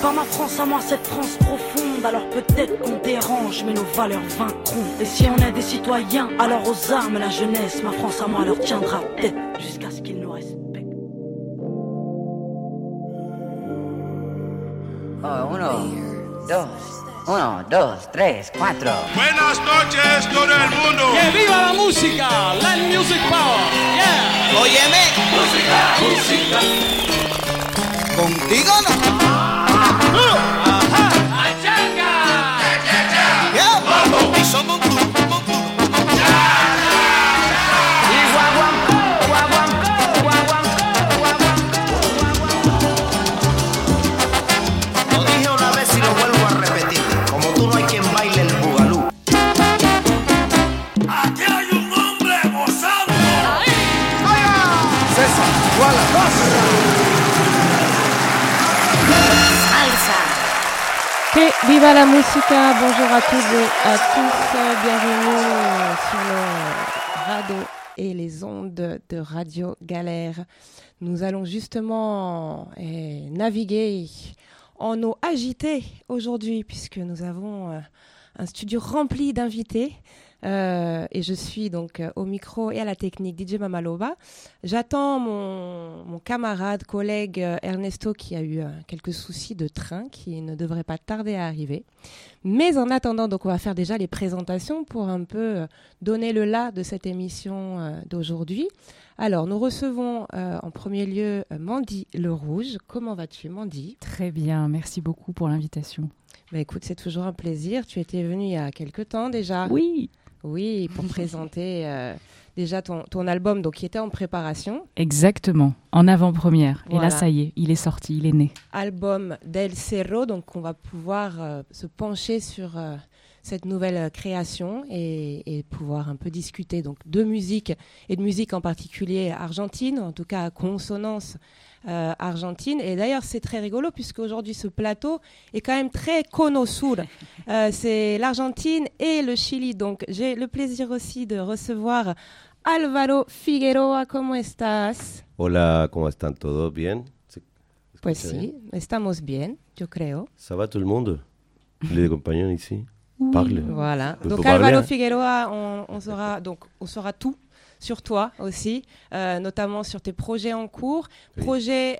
Dans ma France à moi, cette France profonde, alors peut-être qu'on dérange, mais nos valeurs vaincront. Et si on est des citoyens, alors aux armes la jeunesse, ma France à moi leur tiendra tête jusqu'à ce qu'ils nous respectent. Oh, uno, dos, tres, cuatro. Buenas noches, todo el mundo. ¡Que viva la música! Land Music Power. Yeah. Óyeme. Música. Contigo no. Ajá. ¡Achanga! Yeah. Vamos. Y somos un club. Y guaguancó, guaguancó, guaguancó, guaguancó. Lo dije una vez y lo vuelvo a repetir. Como tú no hay quien baile el bugalú. Aquí hay un hombre gozando. César, Que viva la musica, bonjour à toutes et à tous, bienvenue sur le radeau et les ondes de Radio Galère. Nous allons justement naviguer en eau agitée aujourd'hui puisque nous avons un studio rempli d'invités. Et je suis donc au micro et à la technique DJ Mamaloba. J'attends mon camarade, collègue Ernesto qui a eu quelques soucis de train qui ne devrait pas tarder à arriver. Mais en attendant, donc on va faire déjà les présentations pour un peu donner le là de cette émission d'aujourd'hui. Alors nous recevons en premier lieu Mandy Le Rouge. Comment vas-tu, Mandy ? Très bien, merci beaucoup pour l'invitation. Bah, écoute, c'est toujours un plaisir. Tu étais venue il y a quelques temps déjà. Oui, pour présenter déjà ton album donc, qui était en préparation. Exactement, en avant-première. Voilà. Et là, ça y est, il est sorti, il est né. Album Del Cerro, donc on va pouvoir se pencher sur cette nouvelle création et pouvoir un peu discuter donc, de musique et de musique en particulier argentine, en tout cas à consonance argentine. Et d'ailleurs, c'est très rigolo puisque aujourd'hui ce plateau est quand même très cono sur. C'est l'Argentine et le Chili. Donc, j'ai le plaisir aussi de recevoir Álvaro Figueroa. ¿Cómo estás? Hola, ¿cómo están todos? ¿Bien? Pues sí, estamos bien, yo creo. Ça va tout le monde? Les compagnons ici? Parle. Voilà. On Donc peut parler, Álvaro hein. Figueroa, on saura tout sur toi aussi, notamment sur tes projets en cours, Oui. projets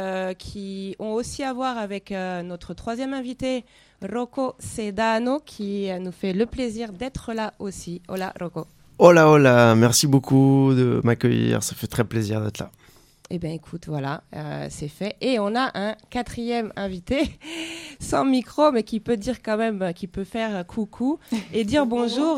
qui ont aussi à voir avec notre troisième invité, Rocco Sedano, qui nous fait le plaisir d'être là aussi. Hola Rocco. Hola, hola, merci beaucoup de m'accueillir, ça fait très plaisir d'être là. Eh bien écoute, voilà, c'est fait. Et on a un quatrième invité, sans micro, mais qui peut dire quand même, qui peut faire coucou et dire bonjour.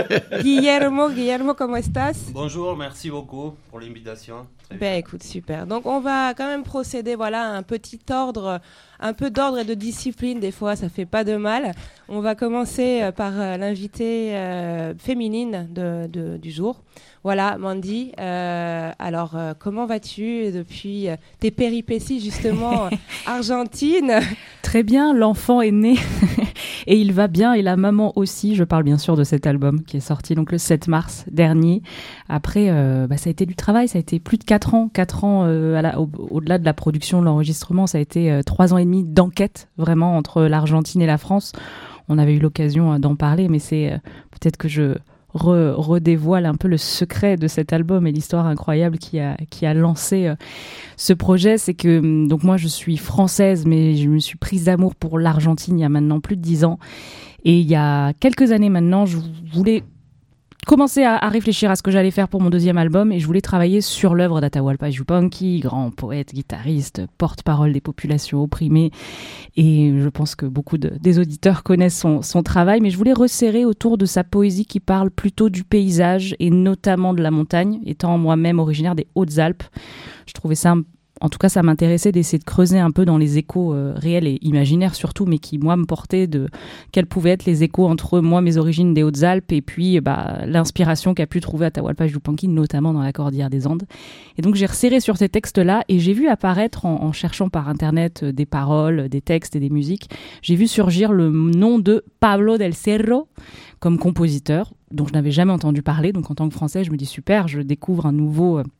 Guillermo, ¿cómo estás? Bonjour, merci beaucoup pour l'invitation. Ben écoute, super. Donc on va quand même procéder, voilà, à un petit ordre, un peu d'ordre et de discipline, des fois ça fait pas de mal. On va commencer par l'invitée féminine du jour. Voilà, Mandy, alors comment vas-tu depuis tes péripéties justement argentines? Très bien, l'enfant est né et il va bien et la maman aussi. Je parle bien sûr de cet album qui est sorti donc le 7 mars dernier. Après, ça a été du travail, ça a été plus de 4 ans. 4 ans au-delà de la production, de l'enregistrement, ça a été 3 ans et demi d'enquête vraiment entre l'Argentine et la France. On avait eu l'occasion d'en parler, mais c'est peut-être que je redévoile un peu le secret de cet album et l'histoire incroyable qui a lancé ce projet. C'est que donc moi je suis française, mais je me suis prise d'amour pour l'Argentine il y a maintenant plus de 10 ans. Et il y a quelques années maintenant, je voulais commencer à réfléchir à ce que j'allais faire pour mon deuxième album et je voulais travailler sur l'œuvre d'Atahualpa Yupanqui, grand poète, guitariste, porte-parole des populations opprimées. Et je pense que beaucoup des auditeurs connaissent son travail, mais je voulais resserrer autour de sa poésie qui parle plutôt du paysage et notamment de la montagne, étant moi-même originaire des Hautes-Alpes. Je trouvais ça en tout cas, ça m'intéressait d'essayer de creuser un peu dans les échos réels et imaginaires surtout, mais qui, moi, me portaient de quels pouvaient être les échos entre moi, mes origines des Hautes-Alpes, et puis l'inspiration qu'a pu trouver Atahualpa Yupanqui, notamment dans la Cordillère des Andes. Et donc, j'ai resserré sur ces textes-là, et j'ai vu apparaître, en cherchant par Internet des paroles, des textes et des musiques, j'ai vu surgir le nom de Pablo del Cerro comme compositeur, dont je n'avais jamais entendu parler. Donc, en tant que Français, je me dis super, je découvre un nouveau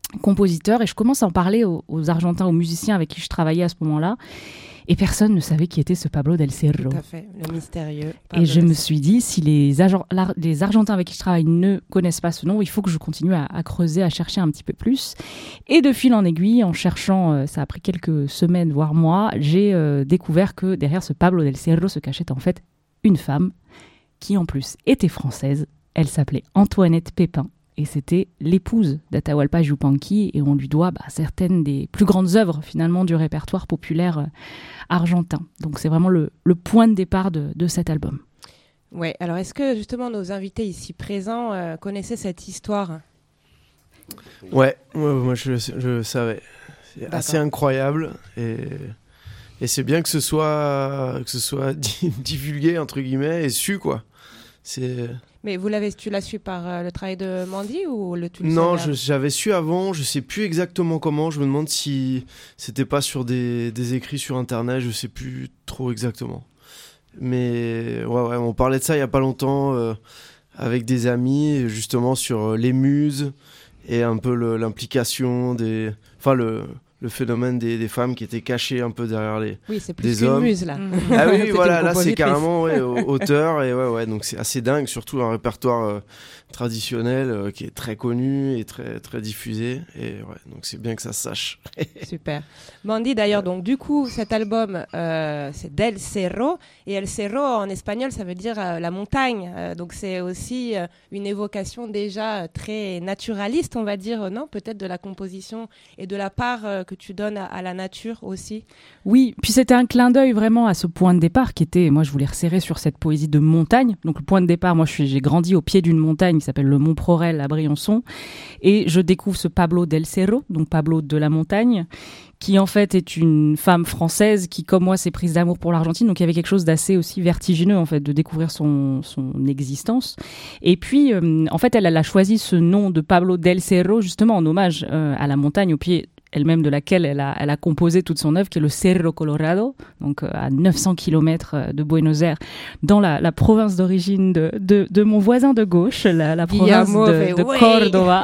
compositeur, et je commence à en parler aux Argentins, aux musiciens avec qui je travaillais à ce moment-là. Et personne ne savait qui était ce Pablo del Cerro. Tout à fait, le mystérieux. Pablo et je me suis dit, si les Argentins avec qui je travaille ne connaissent pas ce nom, il faut que je continue à creuser, à chercher un petit peu plus. Et de fil en aiguille, en cherchant, ça a pris quelques semaines, voire mois, j'ai découvert que derrière ce Pablo del Cerro se cachait en fait une femme qui en plus était française. Elle s'appelait Antoinette Pépin. Et c'était l'épouse d'Atahualpa Yupanqui, et on lui doit certaines des plus grandes œuvres finalement du répertoire populaire argentin. Donc c'est vraiment le point de départ de cet album. Ouais, alors est-ce que justement nos invités ici présents connaissaient cette histoire ? Ouais, moi je savais. C'est assez incroyable, et c'est bien que ce soit divulgué entre guillemets et su quoi. Mais tu l'as su par le travail de Mandy ou tu le Non, savais j'avais su avant, je sais plus exactement comment, je me demande si c'était pas sur des écrits sur internet, je sais plus trop exactement. Mais ouais, on parlait de ça il y a pas longtemps avec des amis, justement sur les muses et un peu l'implication le phénomène des femmes qui étaient cachées un peu derrière les Oui, c'est plus des hommes. muse là. Ah oui, voilà, là c'est carrément auteur, et ouais, donc c'est assez dingue, surtout un répertoire traditionnel qui est très connu et très très diffusé, et ouais, donc c'est bien que ça se sache. Super. Mandy d'ailleurs, donc du coup cet album c'est Del Cerro, et El Cerro en espagnol ça veut dire la montagne, donc c'est aussi une évocation déjà très naturaliste, on va dire, non, peut-être de la composition et de la part que tu donnes à la nature aussi. Oui, puis c'était un clin d'œil vraiment à ce point de départ qui était, moi je voulais resserrer sur cette poésie de montagne. Donc le point de départ, moi j'ai grandi au pied d'une montagne qui s'appelle le Mont Prorel à Briançon, et je découvre ce Pablo del Cerro, donc Pablo de la montagne, qui en fait est une femme française qui, comme moi, s'est prise d'amour pour l'Argentine. Donc il y avait quelque chose d'assez aussi vertigineux en fait de découvrir son existence. Et puis en fait elle a choisi ce nom de Pablo del Cerro justement en hommage à la montagne au pied elle-même de laquelle elle a composé toute son œuvre, qui est le Cerro Colorado, donc à 900 km de Buenos Aires, dans la province d'origine de mon voisin de gauche, la province de Córdoba.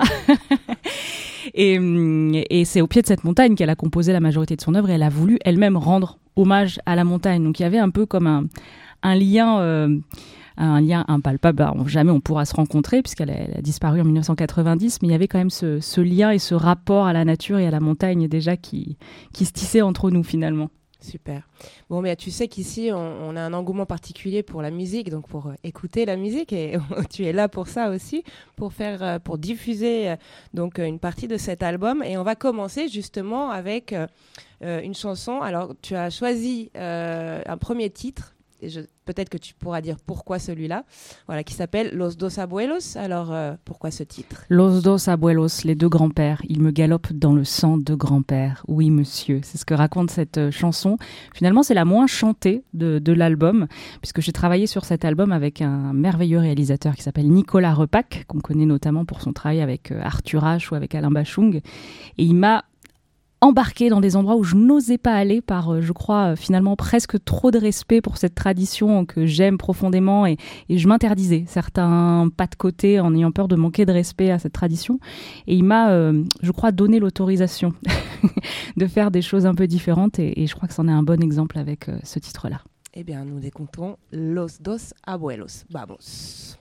Et c'est au pied de cette montagne qu'elle a composé la majorité de son œuvre, et elle a voulu elle-même rendre hommage à la montagne. Donc il y avait un peu comme un lien impalpable. Jamais on pourra se rencontrer puisqu'elle a disparu en 1990, mais il y avait quand même ce lien et ce rapport à la nature et à la montagne déjà qui se tissait entre nous finalement. Super. Bon, mais tu sais qu'ici, on a un engouement particulier pour la musique, donc pour écouter la musique, et tu es là pour ça aussi, pour diffuser donc une partie de cet album. Et on va commencer justement avec une chanson. Alors, tu as choisi un premier titre, et peut-être que tu pourras dire pourquoi celui-là, voilà, qui s'appelle Los Dos Abuelos. Alors, pourquoi ce titre ? Los Dos Abuelos, les deux grands-pères, ils me galopent dans le sang de grand-père. Oui, monsieur, c'est ce que raconte cette chanson. Finalement, c'est la moins chantée de l'album, puisque j'ai travaillé sur cet album avec un merveilleux réalisateur qui s'appelle Nicolas Repac, qu'on connaît notamment pour son travail avec Arthur H ou avec Alain Bachung. Et il m'a embarquée dans des endroits où je n'osais pas aller par, je crois, finalement presque trop de respect pour cette tradition que j'aime profondément, et je m'interdisais certains pas de côté en ayant peur de manquer de respect à cette tradition. Et il m'a, je crois, donné l'autorisation de faire des choses un peu différentes, et je crois que c'en est un bon exemple avec ce titre-là. Eh bien, nous écoutons Los Dos Abuelos. Vamos.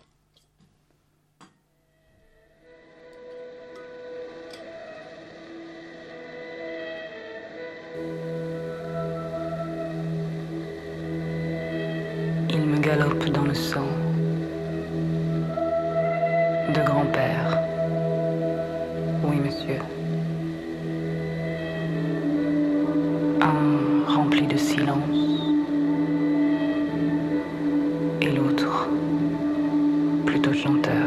Il me galope dans le sang de grand-père. Oui, monsieur. Un rempli de silence et l'autre plutôt chanteur.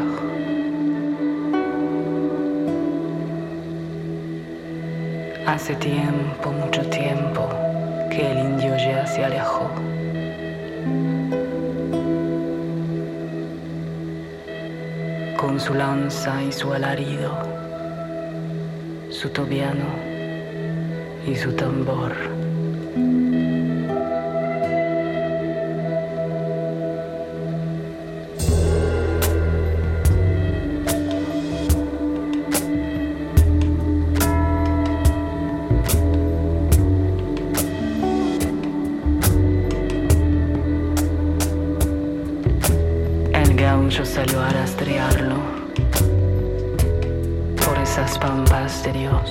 Hace tiempo, mucho tiempo, que el indio ya se alejó. Con su lanza y su alarido, su tobiano y su tambor. esas pampas de Dios.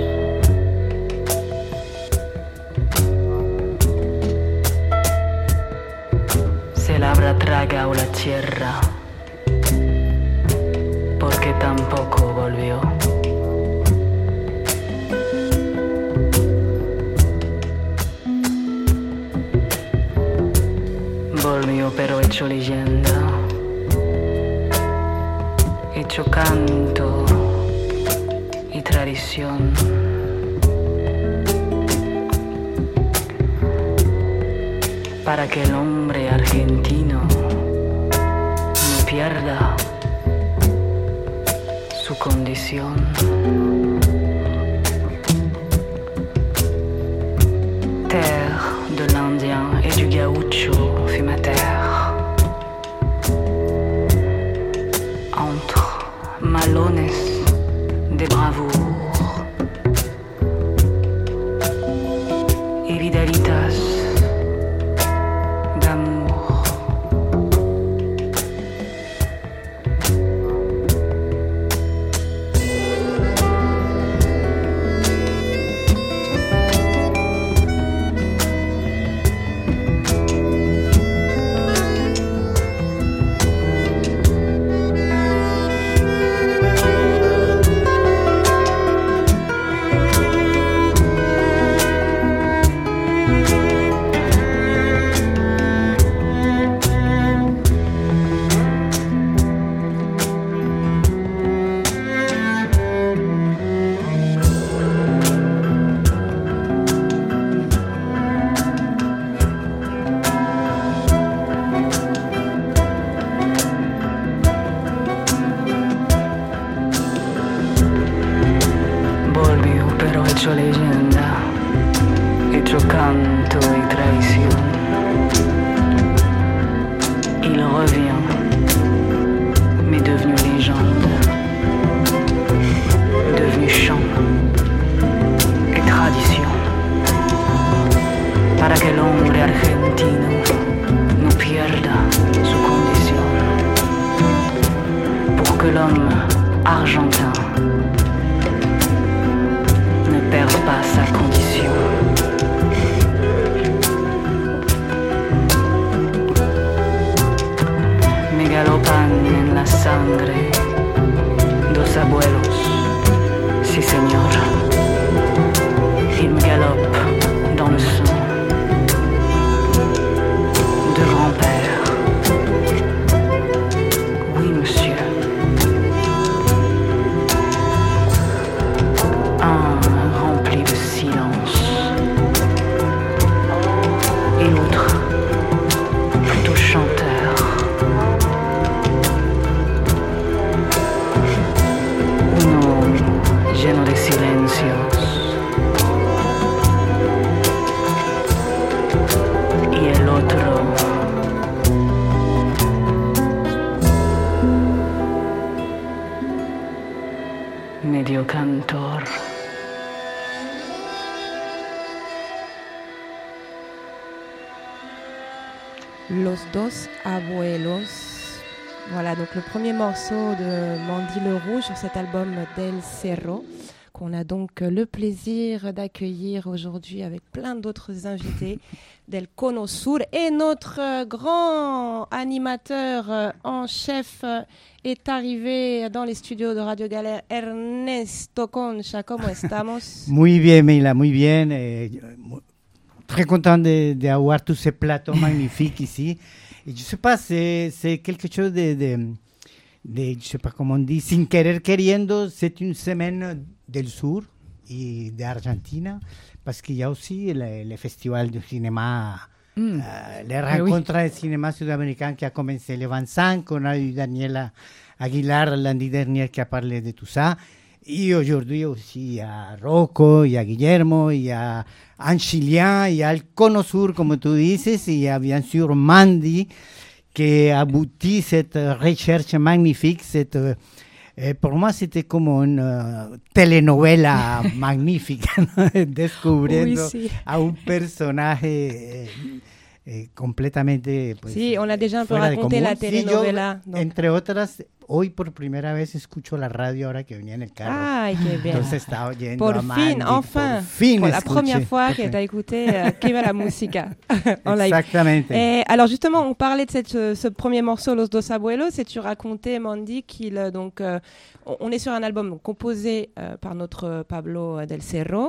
Se la habrá tragado la tierra, porque tampoco volvió. Volvió pero hecho leyenda, hecho canto y tradición. Para que el hombre argentino no pierda su condición. Terre de l'Indien et du gaucho fut ma terre. Entre malones de bravoure et vidalitas d'amour. Leyenda, hecho canto y traición. Il revient, mais devenu légende, devenu chant et tradition. Para que el hombre argentino no pierda su condición. Pour que l'homme argentin ne perde pas sa condition. Me galopan en la sangre dos abuelos, sí señor. Ils me galopent dans le sang de grand-père. Oui monsieur. Un rempli de silence et l'autre plutôt chanteur. Uno lleno de silencios y el otro medio cantor. Los dos abuelos. Voilà, donc le premier morceau de Mandy Le Rouge sur cet album Del Cerro, qu'on a donc le plaisir d'accueillir aujourd'hui avec plein d'autres invités del Cono Sur. Et notre grand animateur en chef est arrivé dans les studios de Radio Galère, Ernesto Concha. ¿Cómo estamos? Muy bien, Meila, muy bien. Très content d'avoir tous ces plateaux magnifiques ici. Et je ne sais pas, c'est quelque chose de je ne sais pas comment on dit, sin querer queriendo, c'est une semaine del Sur et d'Argentine, parce qu'il y a aussi le festival du cinéma, les rencontres de cinéma sud-américain qui a commencé le 25. On a eu Daniela Aguilar lundi dernier qui a parlé de tout ça. Et aujourd'hui aussi, il y a Rocco, il y a Guillermo, il y a un Chilien, il y a le Cono Sur, comme tu dices, il y a bien sûr Mandy, qui a abouti cette recherche magnifique. Pour moi, c'était comme une telenovela magnifique, descubriendo a un personnage completamente... Pues, sí, on a déjà un peu raconté la telenovela. Entre otras, hoy por primera vez escucho la radio ahora que venía en el carro. Ay, qué bien. Entonces estaba oyendo Por a Mandy, enfin, pour la première fois que tu as écouté Que va la música en live. Exactamente. Alors justement, on parlait de ce premier morceau, Los Dos Abuelos, et tu racontais, Mandy, on est sur un album composé par notre Pablo del Cerro,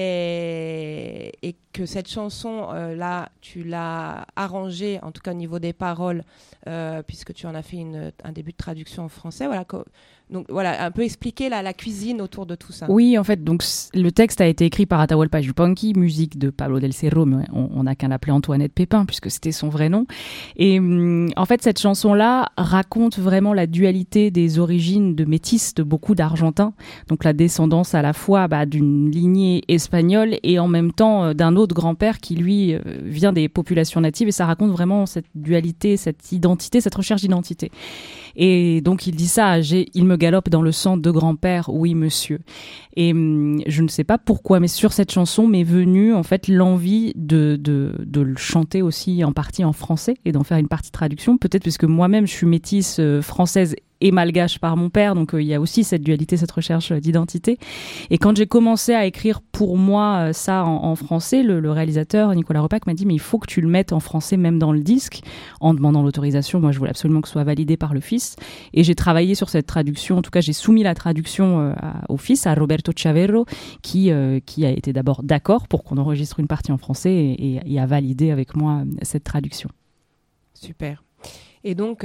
et que cette chanson, là, tu l'as arrangée, en tout cas au niveau des paroles, puisque tu en as fait un début de traduction en français. Voilà, donc voilà, un peu expliquer la cuisine autour de tout ça. Oui, en fait, donc le texte a été écrit par Atahualpa Yupanqui, musique de Pablo del Cerro, mais on n'a qu'à l'appeler Antoinette Pépin puisque c'était son vrai nom. Et en fait, cette chanson-là raconte vraiment la dualité des origines de métis de beaucoup d'Argentins, donc la descendance à la fois d'une lignée espagnole et en même temps d'un autre grand-père qui lui vient des populations natives, et ça raconte vraiment cette dualité, cette identité, cette recherche d'identité. Et donc il dit ça, il me galope dans le sang de grand-père, oui monsieur. Et je ne sais pas pourquoi, mais sur cette chanson m'est venue en fait l'envie de le chanter aussi en partie en français et d'en faire une partie traduction, peut-être parce que moi-même je suis métisse française et malgache par mon père, donc il y a aussi cette dualité, cette recherche d'identité. Et quand j'ai commencé à écrire pour moi ça en français, le réalisateur Nicolas Repac m'a dit mais il faut que tu le mettes en français même dans le disque, en demandant l'autorisation. Moi je voulais absolument que ce soit validé par le fils, et j'ai travaillé sur cette traduction, en tout cas j'ai soumis la traduction au fils, à Roberto Chaverro, qui a été d'abord d'accord pour qu'on enregistre une partie en français et a validé avec moi cette traduction. Super. Et donc,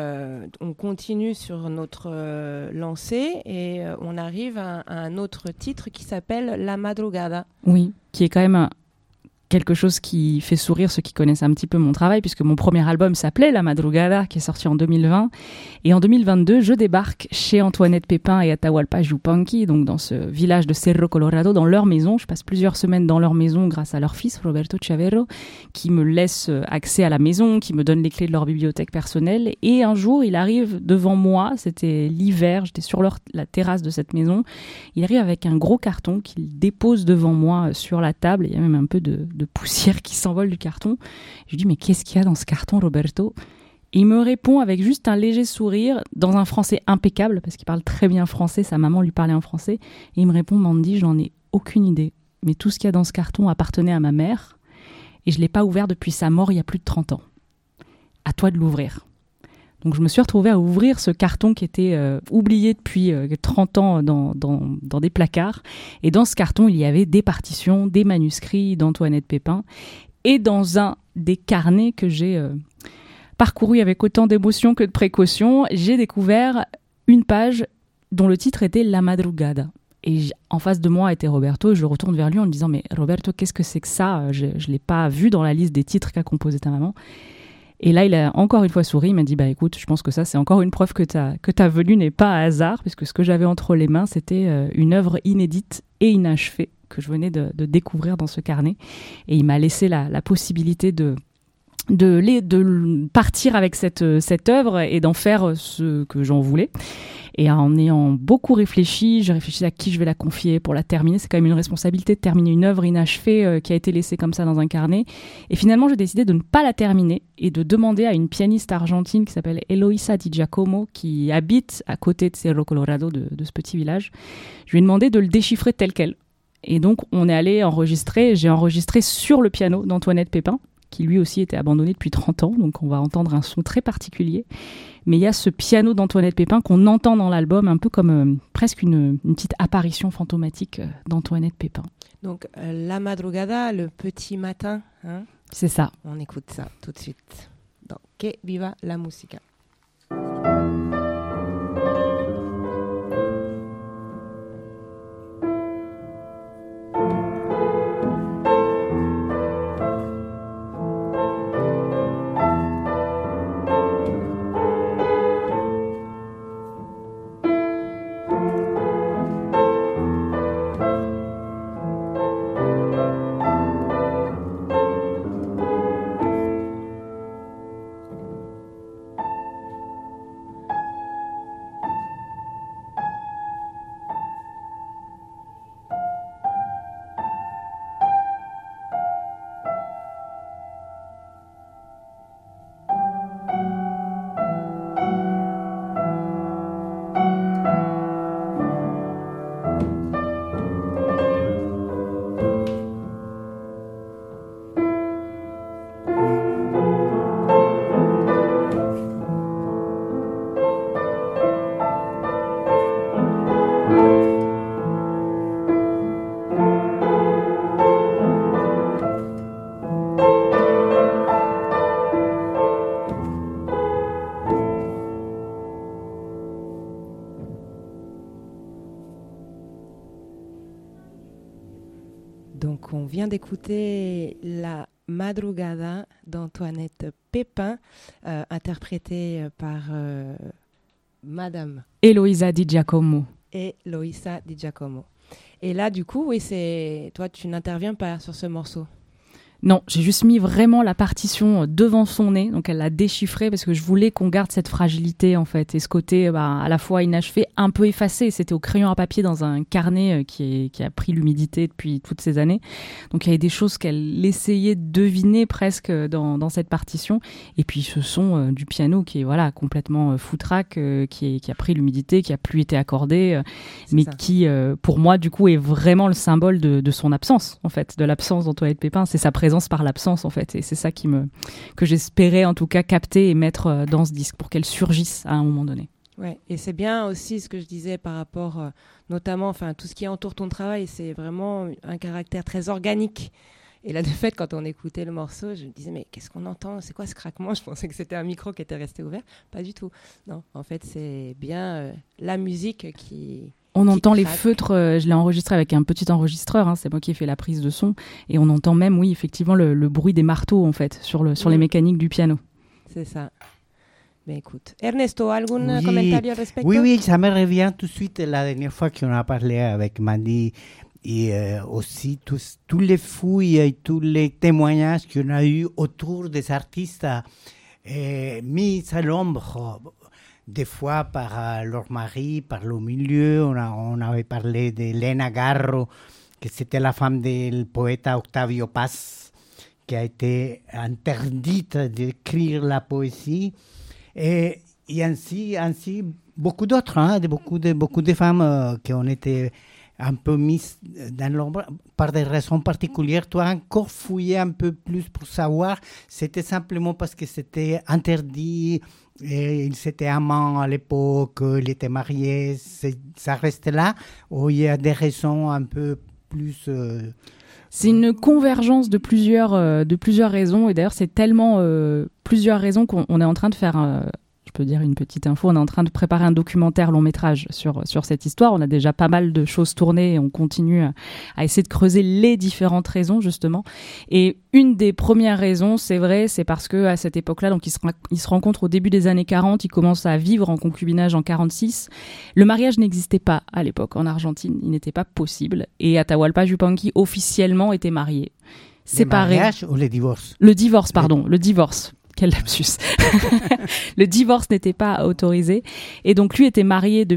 on continue sur notre lancée et on arrive à un autre titre qui s'appelle La Madrugada. Oui, qui est quand même quelque chose qui fait sourire ceux qui connaissent un petit peu mon travail, puisque mon premier album s'appelait La Madrugada, qui est sorti en 2020. Et en 2022, je débarque chez Antoinette Pépin et Atahualpa Yupanqui, donc dans ce village de Cerro Colorado, dans leur maison. Je passe plusieurs semaines dans leur maison grâce à leur fils, Roberto Chaverro, qui me laisse accès à la maison, qui me donne les clés de leur bibliothèque personnelle. Et un jour, il arrive devant moi, c'était l'hiver, j'étais sur la terrasse de cette maison. Il arrive avec un gros carton qu'il dépose devant moi sur la table. Il y a même un peu de poussière qui s'envole du carton. Je lui dis mais qu'est-ce qu'il y a dans ce carton, Roberto? Et il me répond avec juste un léger sourire, dans un français impeccable, parce qu'il parle très bien français, sa maman lui parlait en français, et il me répond, Mandy, j'en ai aucune idée, mais tout ce qu'il y a dans ce carton appartenait à ma mère, et je ne l'ai pas ouvert depuis sa mort il y a plus de 30 ans. À toi de l'ouvrir. Donc je me suis retrouvée à ouvrir ce carton qui était oublié depuis 30 ans dans des placards. Et dans ce carton, il y avait des partitions, des manuscrits d'Antoinette Pépin. Et dans un des carnets que j'ai parcouru avec autant d'émotion que de précaution, j'ai découvert une page dont le titre était La Madrugada. Et en face de moi était Roberto, et je le retourne vers lui en lui disant « Mais Roberto, qu'est-ce que c'est que ça ? Je ne l'ai pas vu dans la liste des titres qu'a composé ta maman. » Et là, il a encore une fois souri, il m'a dit « Bah écoute, je pense que ça, c'est encore une preuve que ta venue n'est pas un hasard, puisque ce que j'avais entre les mains, c'était une œuvre inédite et inachevée que je venais de découvrir dans ce carnet. » Et il m'a laissé la possibilité de partir avec cette œuvre et d'en faire ce que j'en voulais. Et en ayant beaucoup réfléchi, j'ai réfléchi à qui je vais la confier pour la terminer. C'est quand même une responsabilité de terminer une œuvre inachevée qui a été laissée comme ça dans un carnet. Et finalement, j'ai décidé de ne pas la terminer et de demander à une pianiste argentine qui s'appelle Eloisa Di Giacomo, qui habite à côté de Cerro Colorado, de ce petit village. Je lui ai demandé de le déchiffrer tel quel. Et donc, on est allé enregistrer. J'ai enregistré sur le piano d'Antoinette Pépin, qui lui aussi était abandonné depuis 30 ans, donc on va entendre un son très particulier. Mais il y a ce piano d'Antoinette Pépin qu'on entend dans l'album, un peu comme presque une petite apparition fantomatique d'Antoinette Pépin. Donc La Madrugada, le petit matin, hein. C'est ça. On écoute ça tout de suite dans Que Viva la Música. Donc on vient d'écouter La Madrugada d'Antoinette Pépin, interprétée par Madame Eloisa Di Giacomo. Et Loïsa Di Giacomo. Et là, du coup, oui, toi, tu n'interviens pas sur ce morceau. Non, j'ai juste mis vraiment la partition devant son nez, donc elle l'a déchiffrée parce que je voulais qu'on garde cette fragilité en fait, et ce côté à la fois inachevé, un peu effacé. C'était au crayon à papier dans un carnet qui a pris l'humidité depuis toutes ces années. Donc il y avait des choses qu'elle essayait de deviner presque dans cette partition. Et puis ce son du piano qui est complètement foutraque, qui a pris l'humidité, qui a plus été accordé, mais ça. Qui pour moi du coup est vraiment le symbole de son absence en fait, de l'absence d'Antoinette Pépin. C'est sa présence par l'absence en fait, et c'est ça que j'espérais en tout cas capter et mettre dans ce disque pour qu'elle surgisse à un moment donné. Ouais, et c'est bien aussi ce que je disais par rapport notamment tout ce qui entoure ton travail, c'est vraiment un caractère très organique. Et là de fait quand on écoutait le morceau, je me disais mais qu'est-ce qu'on entend, c'est quoi ce craquement? Je pensais que c'était un micro qui était resté ouvert, pas du tout. Non, en fait c'est bien la musique qui on entend les feutres, je l'ai enregistré avec un petit enregistreur, c'est moi qui ai fait la prise de son, et on entend même, oui, effectivement, le bruit des marteaux, en fait, sur les mécaniques du piano. C'est ça. Mais écoute, Ernesto, algún comentario al respecto? Oui, ça me revient tout de suite la dernière fois qu'on a parlé avec Mandy, et aussi tous les fouilles et tous les témoignages qu'on a eu autour des artistes mis à l'ombre. Des fois par leur mari, par le milieu. On avait parlé de Elena Garro, que c'était la femme du poète Octavio Paz, qui a été interdite d'écrire la poésie. Et ainsi beaucoup d'autres, beaucoup de femmes qui ont été un peu mises dans l'ombre par des raisons particulières. Tu as encore fouillé un peu plus pour savoir, c'était simplement parce que c'était interdit. Et il s'était amant à l'époque, il était marié, ça reste là, ou il y a des raisons un peu plus... C'est une convergence de plusieurs raisons, et d'ailleurs c'est tellement plusieurs raisons qu'on est en train de faire... Je peux dire une petite info, on est en train de préparer un documentaire long métrage sur cette histoire. On a déjà pas mal de choses tournées et on continue à essayer de creuser les différentes raisons justement. Et une des premières raisons, c'est vrai, c'est parce que à cette époque-là, donc ils se rencontrent au début des années 40, ils commencent à vivre en concubinage en 46. Le mariage n'existait pas à l'époque en Argentine, il n'était pas possible. Et Atahualpa Yupanqui officiellement était marié. Séparé. Le mariage ou le divorce? Le divorce, pardon, le divorce. Quel lapsus. Le divorce n'était pas autorisé. Et donc, lui était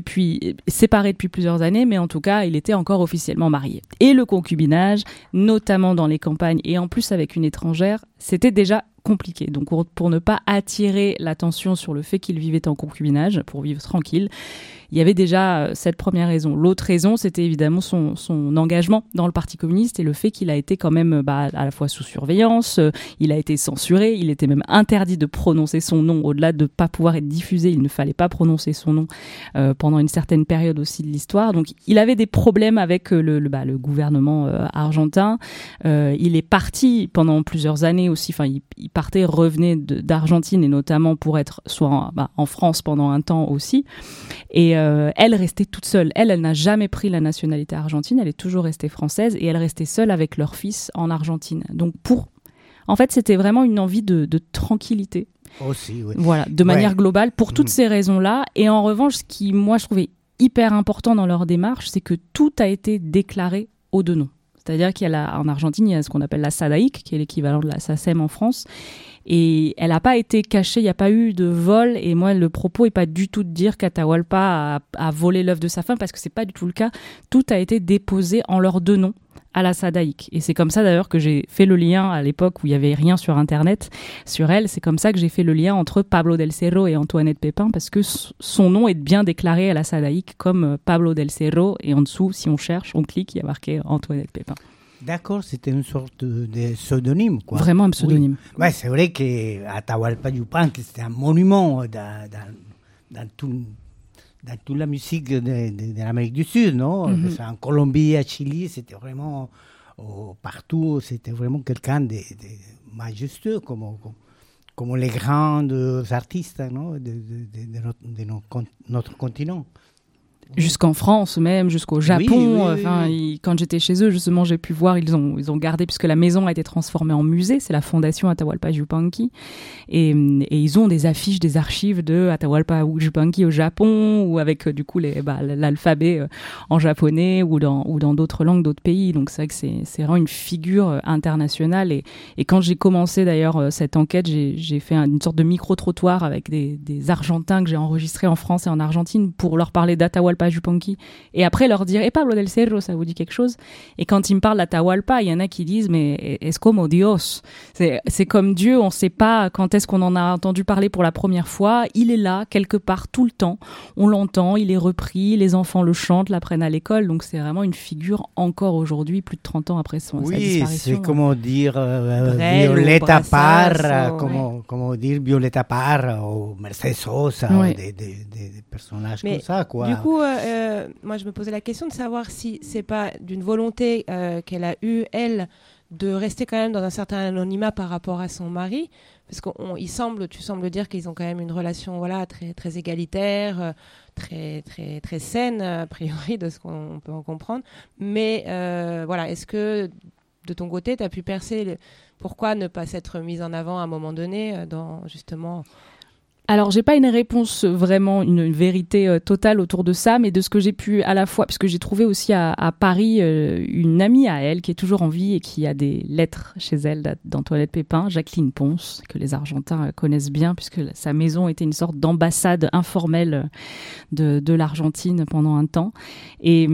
séparé depuis plusieurs années, mais en tout cas, il était encore officiellement marié. Et le concubinage, notamment dans les campagnes et en plus avec une étrangère, c'était déjà compliqué. Donc, pour ne pas attirer l'attention sur le fait qu'il vivait en concubinage, pour vivre tranquille, il y avait déjà cette première raison. L'autre raison, c'était évidemment son engagement dans le Parti communiste et le fait qu'il a été quand même à la fois sous surveillance, il a été censuré, il était même interdit de prononcer son nom. Au-delà de ne pas pouvoir être diffusé, il ne fallait pas prononcer son nom pendant une certaine période aussi de l'histoire. Donc il avait des problèmes avec le gouvernement argentin. Il est parti pendant plusieurs années aussi, il partait, revenait d'Argentine et notamment pour être soit en France pendant un temps aussi. Et elle restait toute seule. Elle n'a jamais pris la nationalité argentine, elle est toujours restée française et elle restait seule avec leur fils en Argentine. Donc en fait, c'était vraiment une envie de tranquillité. Aussi, oui. Voilà, de manière globale, pour toutes ces raisons-là. Et en revanche, ce qui, moi, je trouvais hyper important dans leur démarche, c'est que tout a été déclaré aux deux noms. C'est-à-dire qu'en Argentine, il y a ce qu'on appelle la SADAIC, qui est l'équivalent de la SACEM en France. Et elle n'a pas été cachée, il n'y a pas eu de vol. Et moi, le propos n'est pas du tout de dire qu'Atahualpa a volé l'œuvre de sa femme, parce que ce n'est pas du tout le cas. Tout a été déposé en leurs deux noms à la SADAIC. Et c'est comme ça d'ailleurs que j'ai fait le lien à l'époque où il n'y avait rien sur Internet sur elle. C'est comme ça que j'ai fait le lien entre Pablo del Cerro et Antoinette Pépin, parce que son nom est bien déclaré à la SADAIC comme Pablo del Cerro. Et en dessous, si on cherche, on clique, il y a marqué Antoinette Pépin. D'accord, c'était une sorte de pseudonyme, quoi. Vraiment un pseudonyme. Oui. Ouais, c'est vrai qu'Atahualpa Yupanqui, c'était un monument dans toute la musique de l'Amérique du Sud, non? Mm-hmm. En Colombie, à Chili, c'était vraiment partout, c'était vraiment quelqu'un de majestueux, comme les grands artistes, non? de notre continent. Jusqu'en France même, jusqu'au Japon. Enfin, quand j'étais chez eux, justement, j'ai pu voir, ils ont gardé, puisque la maison a été transformée en musée, c'est la fondation Atahualpa Yupanqui, et ils ont des affiches, des archives de Atahualpa Yupanqui au Japon, ou avec du coup l'alphabet en japonais, ou dans d'autres langues, d'autres pays. Donc c'est vrai que c'est vraiment une figure internationale. Et quand j'ai commencé d'ailleurs cette enquête, j'ai fait une sorte de micro-trottoir avec des Argentins que j'ai enregistrés en France et en Argentine pour leur parler d'Atahualpa Yupanqui, et après leur dire Pablo del Cerro, ça vous dit quelque chose? Et quand ils me parlent d'Atahualpa, il y en a qui disent mais es como Dios, c'est comme Dieu, on sait pas quand est-ce qu'on en a entendu parler pour la première fois, il est là quelque part tout le temps, on l'entend, il est repris, les enfants le chantent, l'apprennent à l'école, donc c'est vraiment une figure encore aujourd'hui, plus de 30 ans après sa disparition. Oui, c'est comme dire Violeta Parra, comme dire Violeta Parra ou Mercedes Sosa, des personnages comme ça, quoi. Du coup, moi je me posais la question de savoir si c'est pas d'une volonté qu'elle a eue, elle, de rester quand même dans un certain anonymat par rapport à son mari, parce tu sembles dire qu'ils ont quand même une relation très, très égalitaire, très, très, très saine, a priori, de ce qu'on peut en comprendre. Mais est-ce que de ton côté, tu as pu percer pourquoi ne pas s'être mise en avant à un moment donné dans justement... Alors, j'ai pas une réponse vraiment, une vérité totale autour de ça, mais de ce que j'ai pu à la fois, puisque j'ai trouvé aussi à Paris une amie à elle qui est toujours en vie et qui a des lettres chez elle d'Antoinette Pépin, Jacqueline Ponce, que les Argentins connaissent bien, puisque sa maison était une sorte d'ambassade informelle de l'Argentine pendant un temps. Et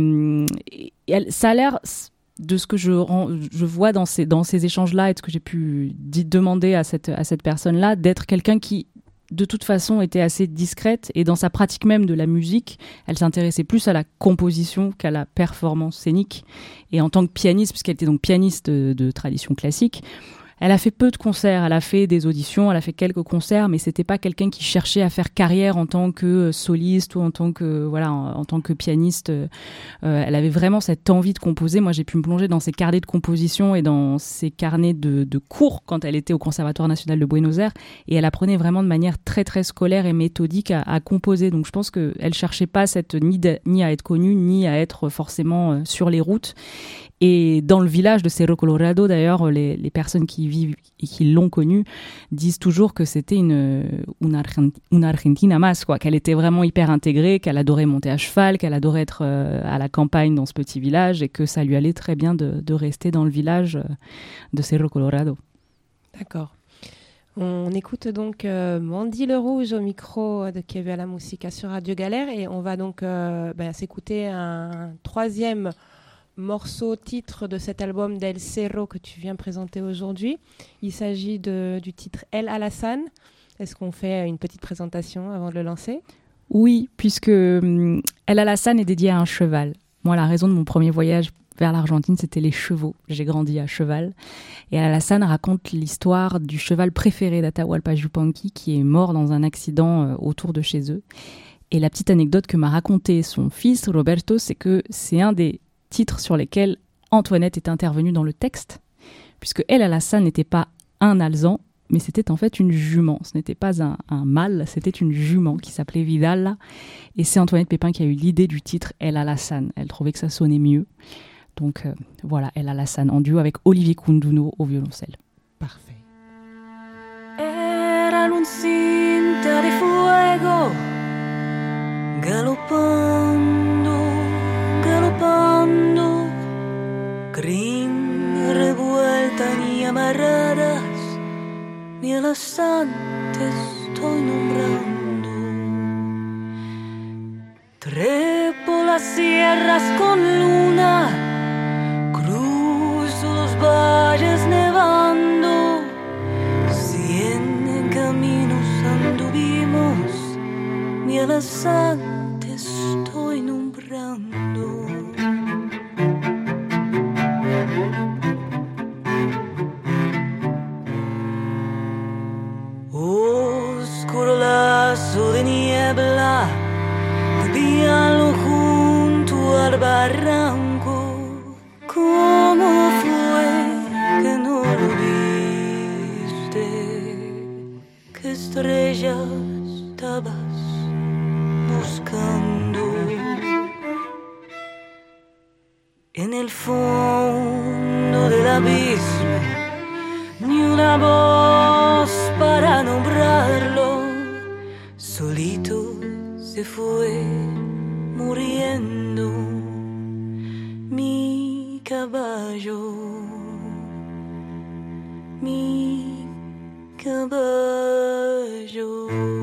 ça a l'air... de ce que je vois dans ces échanges-là et de ce que j'ai pu demander à cette personne-là, d'être quelqu'un qui, de toute façon, était assez discrète, et dans sa pratique même de la musique, elle s'intéressait plus à la composition qu'à la performance scénique. Et en tant que pianiste, puisqu'elle était donc pianiste de tradition classique, elle a fait peu de concerts, elle a fait des auditions, elle a fait quelques concerts, mais c'était pas quelqu'un qui cherchait à faire carrière en tant que soliste ou en tant que pianiste. Elle avait vraiment cette envie de composer. Moi, j'ai pu me plonger dans ses carnets de composition et dans ses carnets de cours quand elle était au Conservatoire national de Buenos Aires, et elle apprenait vraiment de manière très très scolaire et méthodique à composer. Donc je pense qu'elle cherchait pas ni à être connue, ni à être forcément sur les routes. Et dans le village de Cerro Colorado, d'ailleurs, les personnes qui y vivent et qui l'ont connue disent toujours que c'était une Argentina más, quoi, qu'elle était vraiment hyper intégrée, qu'elle adorait monter à cheval, qu'elle adorait être à la campagne dans ce petit village, et que ça lui allait très bien de rester dans le village de Cerro Colorado. D'accord. On écoute donc Mandy Le Rouge au micro de Que Viva la Musica sur Radio Galère, et on va donc s'écouter un troisième morceau titre de cet album d'El Cerro que tu viens présenter aujourd'hui. Il s'agit du titre El Alazán. Est-ce qu'on fait une petite présentation avant de le lancer? Oui, puisque El Alazán est dédié à un cheval. Moi, la raison de mon premier voyage vers l'Argentine, c'était les chevaux. J'ai grandi à cheval. Et El Alazán raconte l'histoire du cheval préféré d'Atahualpa Yupanqui, qui est mort dans un accident autour de chez eux. Et la petite anecdote que m'a raconté son fils, Roberto, c'est que c'est un des titres sur lesquels Antoinette est intervenue dans le texte, puisque El Alazán n'était pas un alezan, mais c'était en fait une jument. Ce n'était pas un mâle, c'était une jument qui s'appelait Vidal, et c'est Antoinette Pépin qui a eu l'idée du titre El Alazán. Elle trouvait que ça sonnait mieux. Donc voilà, El Alazán en duo avec Olivier Kunduno au violoncelle. Parfait. Era un cinta de fuego galopando, crin revuelta ni amarradas, ni Alazán te estoy nombrando. Trepo las sierras con luna, cruzo los valles nevando, 100 caminos anduvimos, mi Alazán te estoy nombrando. Oscuro lazo de niebla, de piano junto al barranco. ¿Cómo fue que no lo viste? ¿Qué estrellas estabas buscando? en el fondo del abismo, ni una voz para nombrarlo, solito se fue muriendo mi caballo, mi caballo.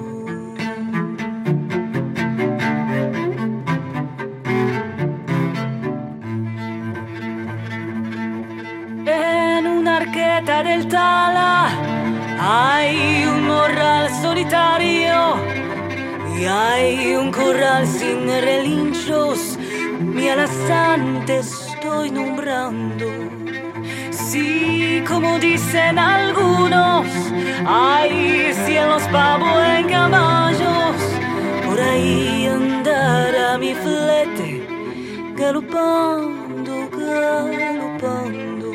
En una arqueta del Tala hay un morral solitario y hay un corral sin relinchos. Mi alazán te estoy nombrando. Sí, como dicen algunos, hay cielos pa' buen caballos. Por ahí andará mi flete, galopando, galopando.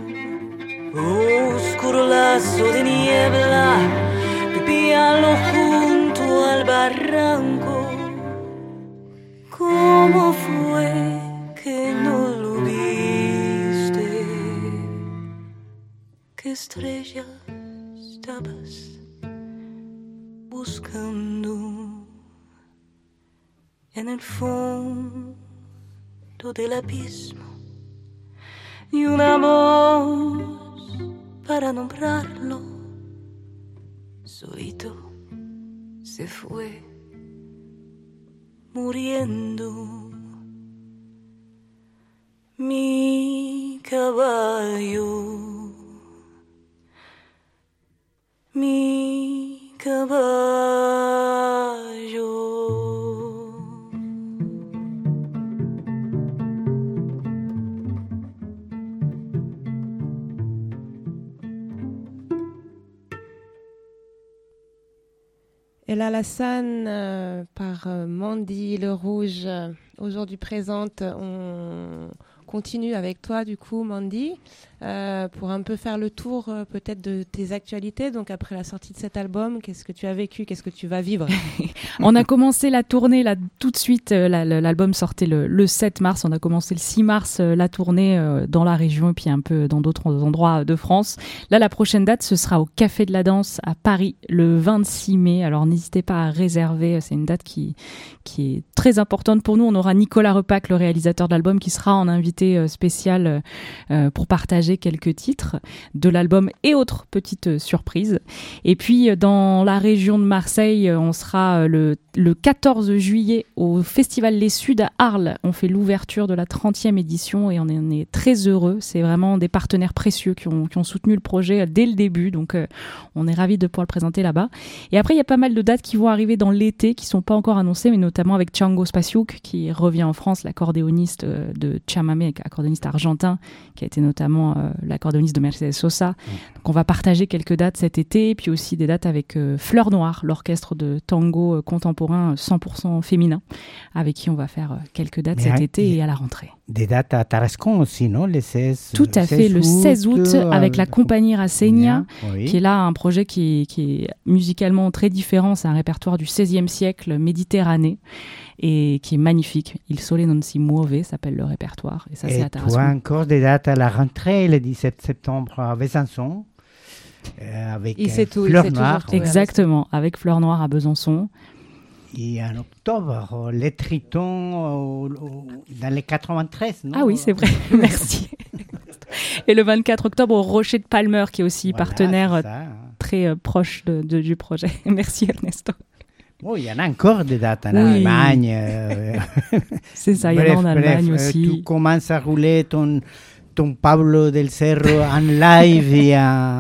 Oscuro lazo de niebla, pipíalo junto al barranco. ¿Cómo fue que no lo viste? ¿Qué estrella estabas buscando en el fondo del abismo? Ni una voz para nombrarlo, solito se fue muriendo mi caballo, mi caballo. El Alazán par Mandy Le Rouge, aujourd'hui présente. On continue avec toi du coup Mandy pour un peu faire le tour peut-être de tes actualités. Donc après la sortie de cet album, qu'est-ce que tu as vécu, qu'est-ce que tu vas vivre? On a commencé la tournée là tout de suite, l'album sortait le 7 mars, on a commencé le 6 mars la tournée dans la région et puis un peu dans d'autres endroits de France. Là la prochaine date ce sera au Café de la Danse à Paris le 26 mai, alors n'hésitez pas à réserver, c'est une date qui est très importante pour nous. On aura Nicolas Repac, le réalisateur de l'album, qui sera en invité spécial pour partager quelques titres de l'album et autres petites surprises. Et puis dans la région de Marseille, on sera le 14 juillet au Festival Les Suds à Arles. On fait l'ouverture de la 30e édition et on est très heureux. C'est vraiment des partenaires précieux qui ont soutenu le projet dès le début. Donc on est ravis de pouvoir le présenter là-bas. Et après, il y a pas mal de dates qui vont arriver dans l'été qui sont pas encore annoncées, mais notamment avec Django Spasiuk qui revient en France, l'accordéoniste de Chamamé, accordéoniste argentin, qui a été notamment l'accordéoniste de Mercedes Sosa. Donc on va partager quelques dates cet été, et puis aussi des dates avec Fleur Noire, l'orchestre de tango contemporain 100% féminin, avec qui on va faire quelques dates cet été et à la rentrée. Des dates à Tarascon aussi, non? Le 16 Tout à fait, le 16 août, avec la compagnie Rasegna, oui. qui est là un projet qui est musicalement très différent. C'est un répertoire du XVIe siècle méditerranéen et qui est magnifique. Il Sole non si muove s'appelle le répertoire. Et ça, c'est à Tarascon. Et encore des dates à la rentrée, le 17 septembre à Besançon, avec Fleur Noire. Exactement, avec Fleur Noire à Besançon. Et en octobre, les Tritons dans les 93, non? Ah oui, c'est vrai, merci. Et le 24 octobre au Rocher de Palmer, qui est aussi partenaire très proche du projet. Merci Ernesto. Oh, il y en a encore des dates en Allemagne. C'est ça, il y en a en Allemagne aussi. Tu commences à rouler ton Pablo del Cerro en live. Il y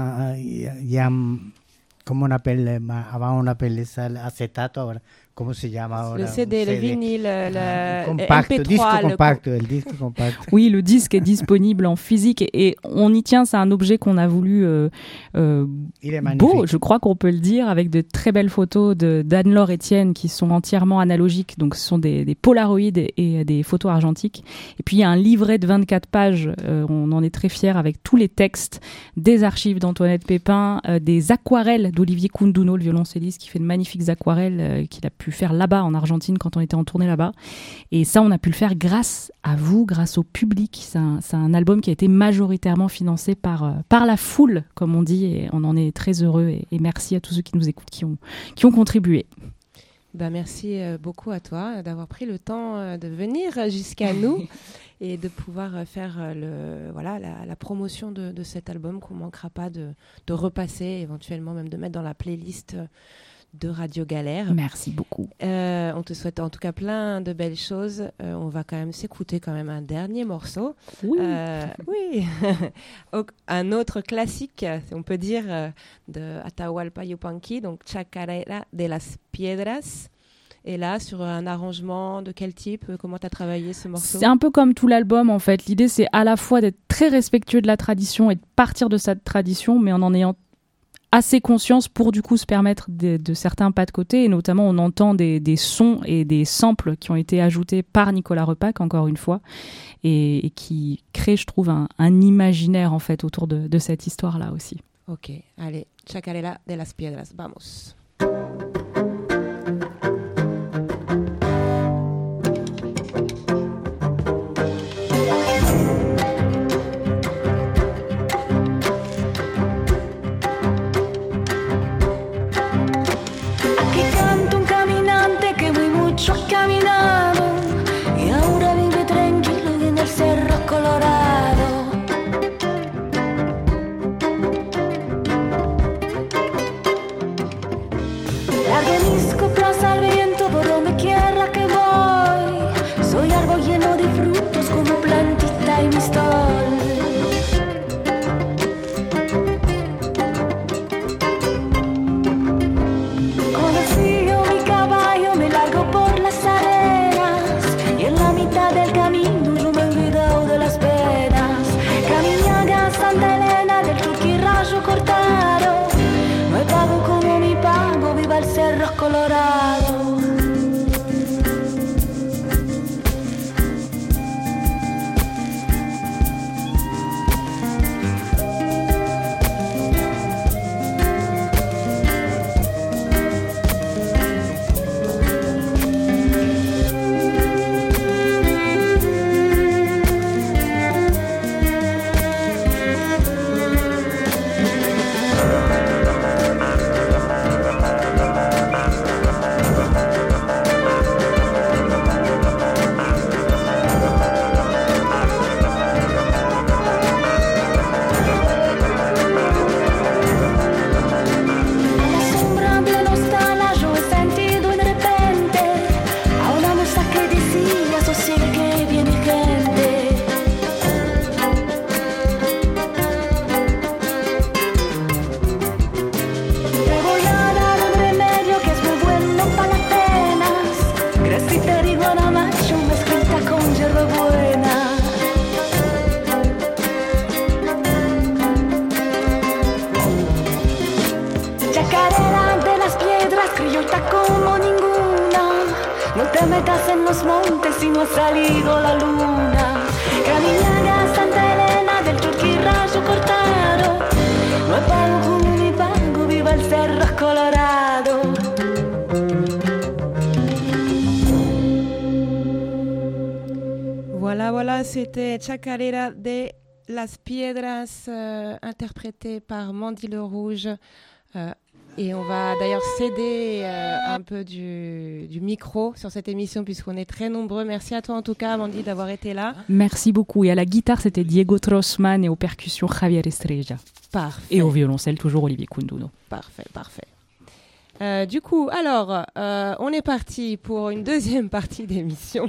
a comment on appelle, avant on appelait ça acétato, ahora, ¿cómo se llama ahora? Le CD, le vinyle, le compact, MP3. Le disque compact. Oui, le disque est disponible en physique et on y tient, c'est un objet qu'on a voulu il est magnifique. Beau, je crois qu'on peut le dire, avec de très belles photos d'Anne-Laure Etienne qui sont entièrement analogiques, donc ce sont des polaroïdes et des photos argentiques. Et puis il y a un livret de 24 pages, on en est très fiers, avec tous les textes, des archives d'Antoinette Pépin, des aquarelles d'Olivier Kunduno, le violoncelliste, qui fait de magnifiques aquarelles qu'il a pu faire là-bas en Argentine quand on était en tournée là-bas. Et ça, on a pu le faire grâce à vous, grâce au public. C'est un album qui a été majoritairement financé par la foule, comme on dit, et on en est très heureux. Et merci à tous ceux qui nous écoutent, qui ont contribué. Merci beaucoup à toi d'avoir pris le temps de venir jusqu'à nous et de pouvoir faire la promotion de cet album qu'on ne manquera pas de repasser, éventuellement même de mettre dans la playlist de Radio Galère. Merci beaucoup. On te souhaite en tout cas plein de belles choses. On va quand même s'écouter quand même un dernier morceau. Oui. Oui. Un autre classique, on peut dire, de Atahualpa Yupanqui, donc Chacarera de las Piedras. Et là, sur un arrangement de quel type? Comment tu as travaillé ce morceau? C'est un peu comme tout l'album, en fait. L'idée, c'est à la fois d'être très respectueux de la tradition et de partir de cette tradition, mais en ayant assez conscience pour du coup se permettre de certains pas de côté, et notamment on entend des sons et des samples qui ont été ajoutés par Nicolas Repac, encore une fois, et qui créent, je trouve, un imaginaire en fait autour de cette histoire-là aussi. Ok, allez, Chacarera de las Piedras, vamos. Voilà, c'était Chacarera de las Piedras, interprété par Mandy Le Rouge. Et on va d'ailleurs céder un peu du micro sur cette émission puisqu'on est très nombreux. Merci à toi en tout cas, Mandy, d'avoir été là. Merci beaucoup. Et à la guitare, c'était Diego Trossman et aux percussions, Javier Estrella. Parfait. Et au violoncelle, toujours Olivier Kunduno. Parfait. Du coup, alors, on est parti pour une deuxième partie d'émission.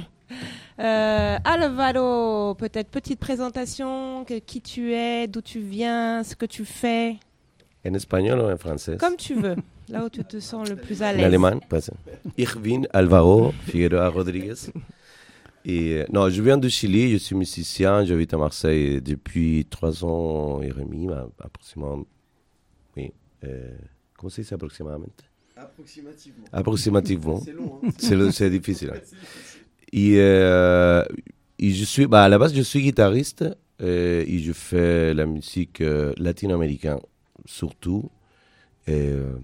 Alvaro, peut-être petite présentation, qui tu es, d'où tu viens, ce que tu fais. En espagnol ou en français? Comme tu veux, là où tu te sens le plus à l'aise. En allemand, Ich bin Alvaro Figueroa Rodriguez. Et, non, je viens du Chili, je suis musicien, j'habite à Marseille depuis 3 ans et demi, approximativement. Oui. Comment ça se dit approximativement? Approximativement. C'est long, hein. C'est difficile. Hein. Et je suis, à la base, je suis guitariste et je fais la musique latino-américaine surtout.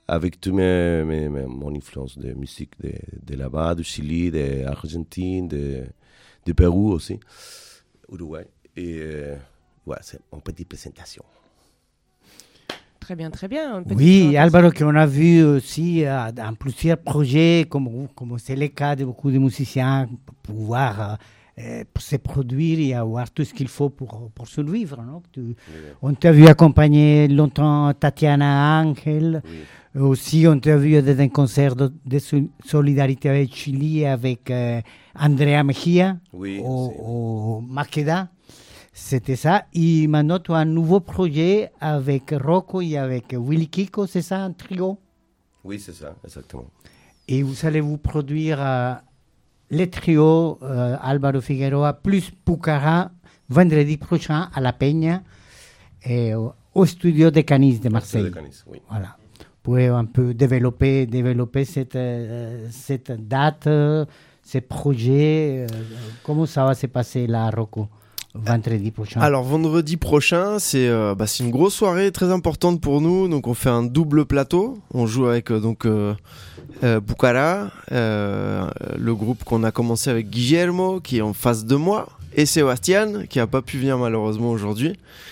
avec toute mon influence de musique de là-bas, du Chili, de l'Argentine, de Pérou aussi, Uruguay. Et ouais, c'est une petite présentation. Très bien, très bien. Oui, Álvaro, qu'on a vu aussi dans plusieurs projets, comme c'est le cas de beaucoup de musiciens, pour pouvoir pour se produire et avoir tout ce qu'il faut pour survivre. Non? On t'a vu accompagner longtemps Tatiana Ángel. Oui. Aussi, on t'a vu dans un concert de solidarité avec Chili, avec Andrea Mejía au Maqueda. C'était ça. Et maintenant, tu as un nouveau projet avec Rocco et avec Willy Kiko, c'est ça, un trio? Oui, c'est ça, exactement. Et vous allez vous produire les trios Álvaro Figueroa plus Pucará vendredi prochain à La Peña et au studio de Canis de Marseille. De Canis, oui. Voilà. Vous pouvez un peu développer cette date, ces projets. Comment ça va se passer là, Rocco? Vendredi prochain. Alors vendredi prochain, c'est une grosse soirée très importante pour nous. Donc on fait un double plateau. On joue avec Pucará, le groupe qu'on a commencé avec Guillermo, qui est en face de moi, et Sébastien, qui n'a pas pu venir malheureusement aujourd'hui.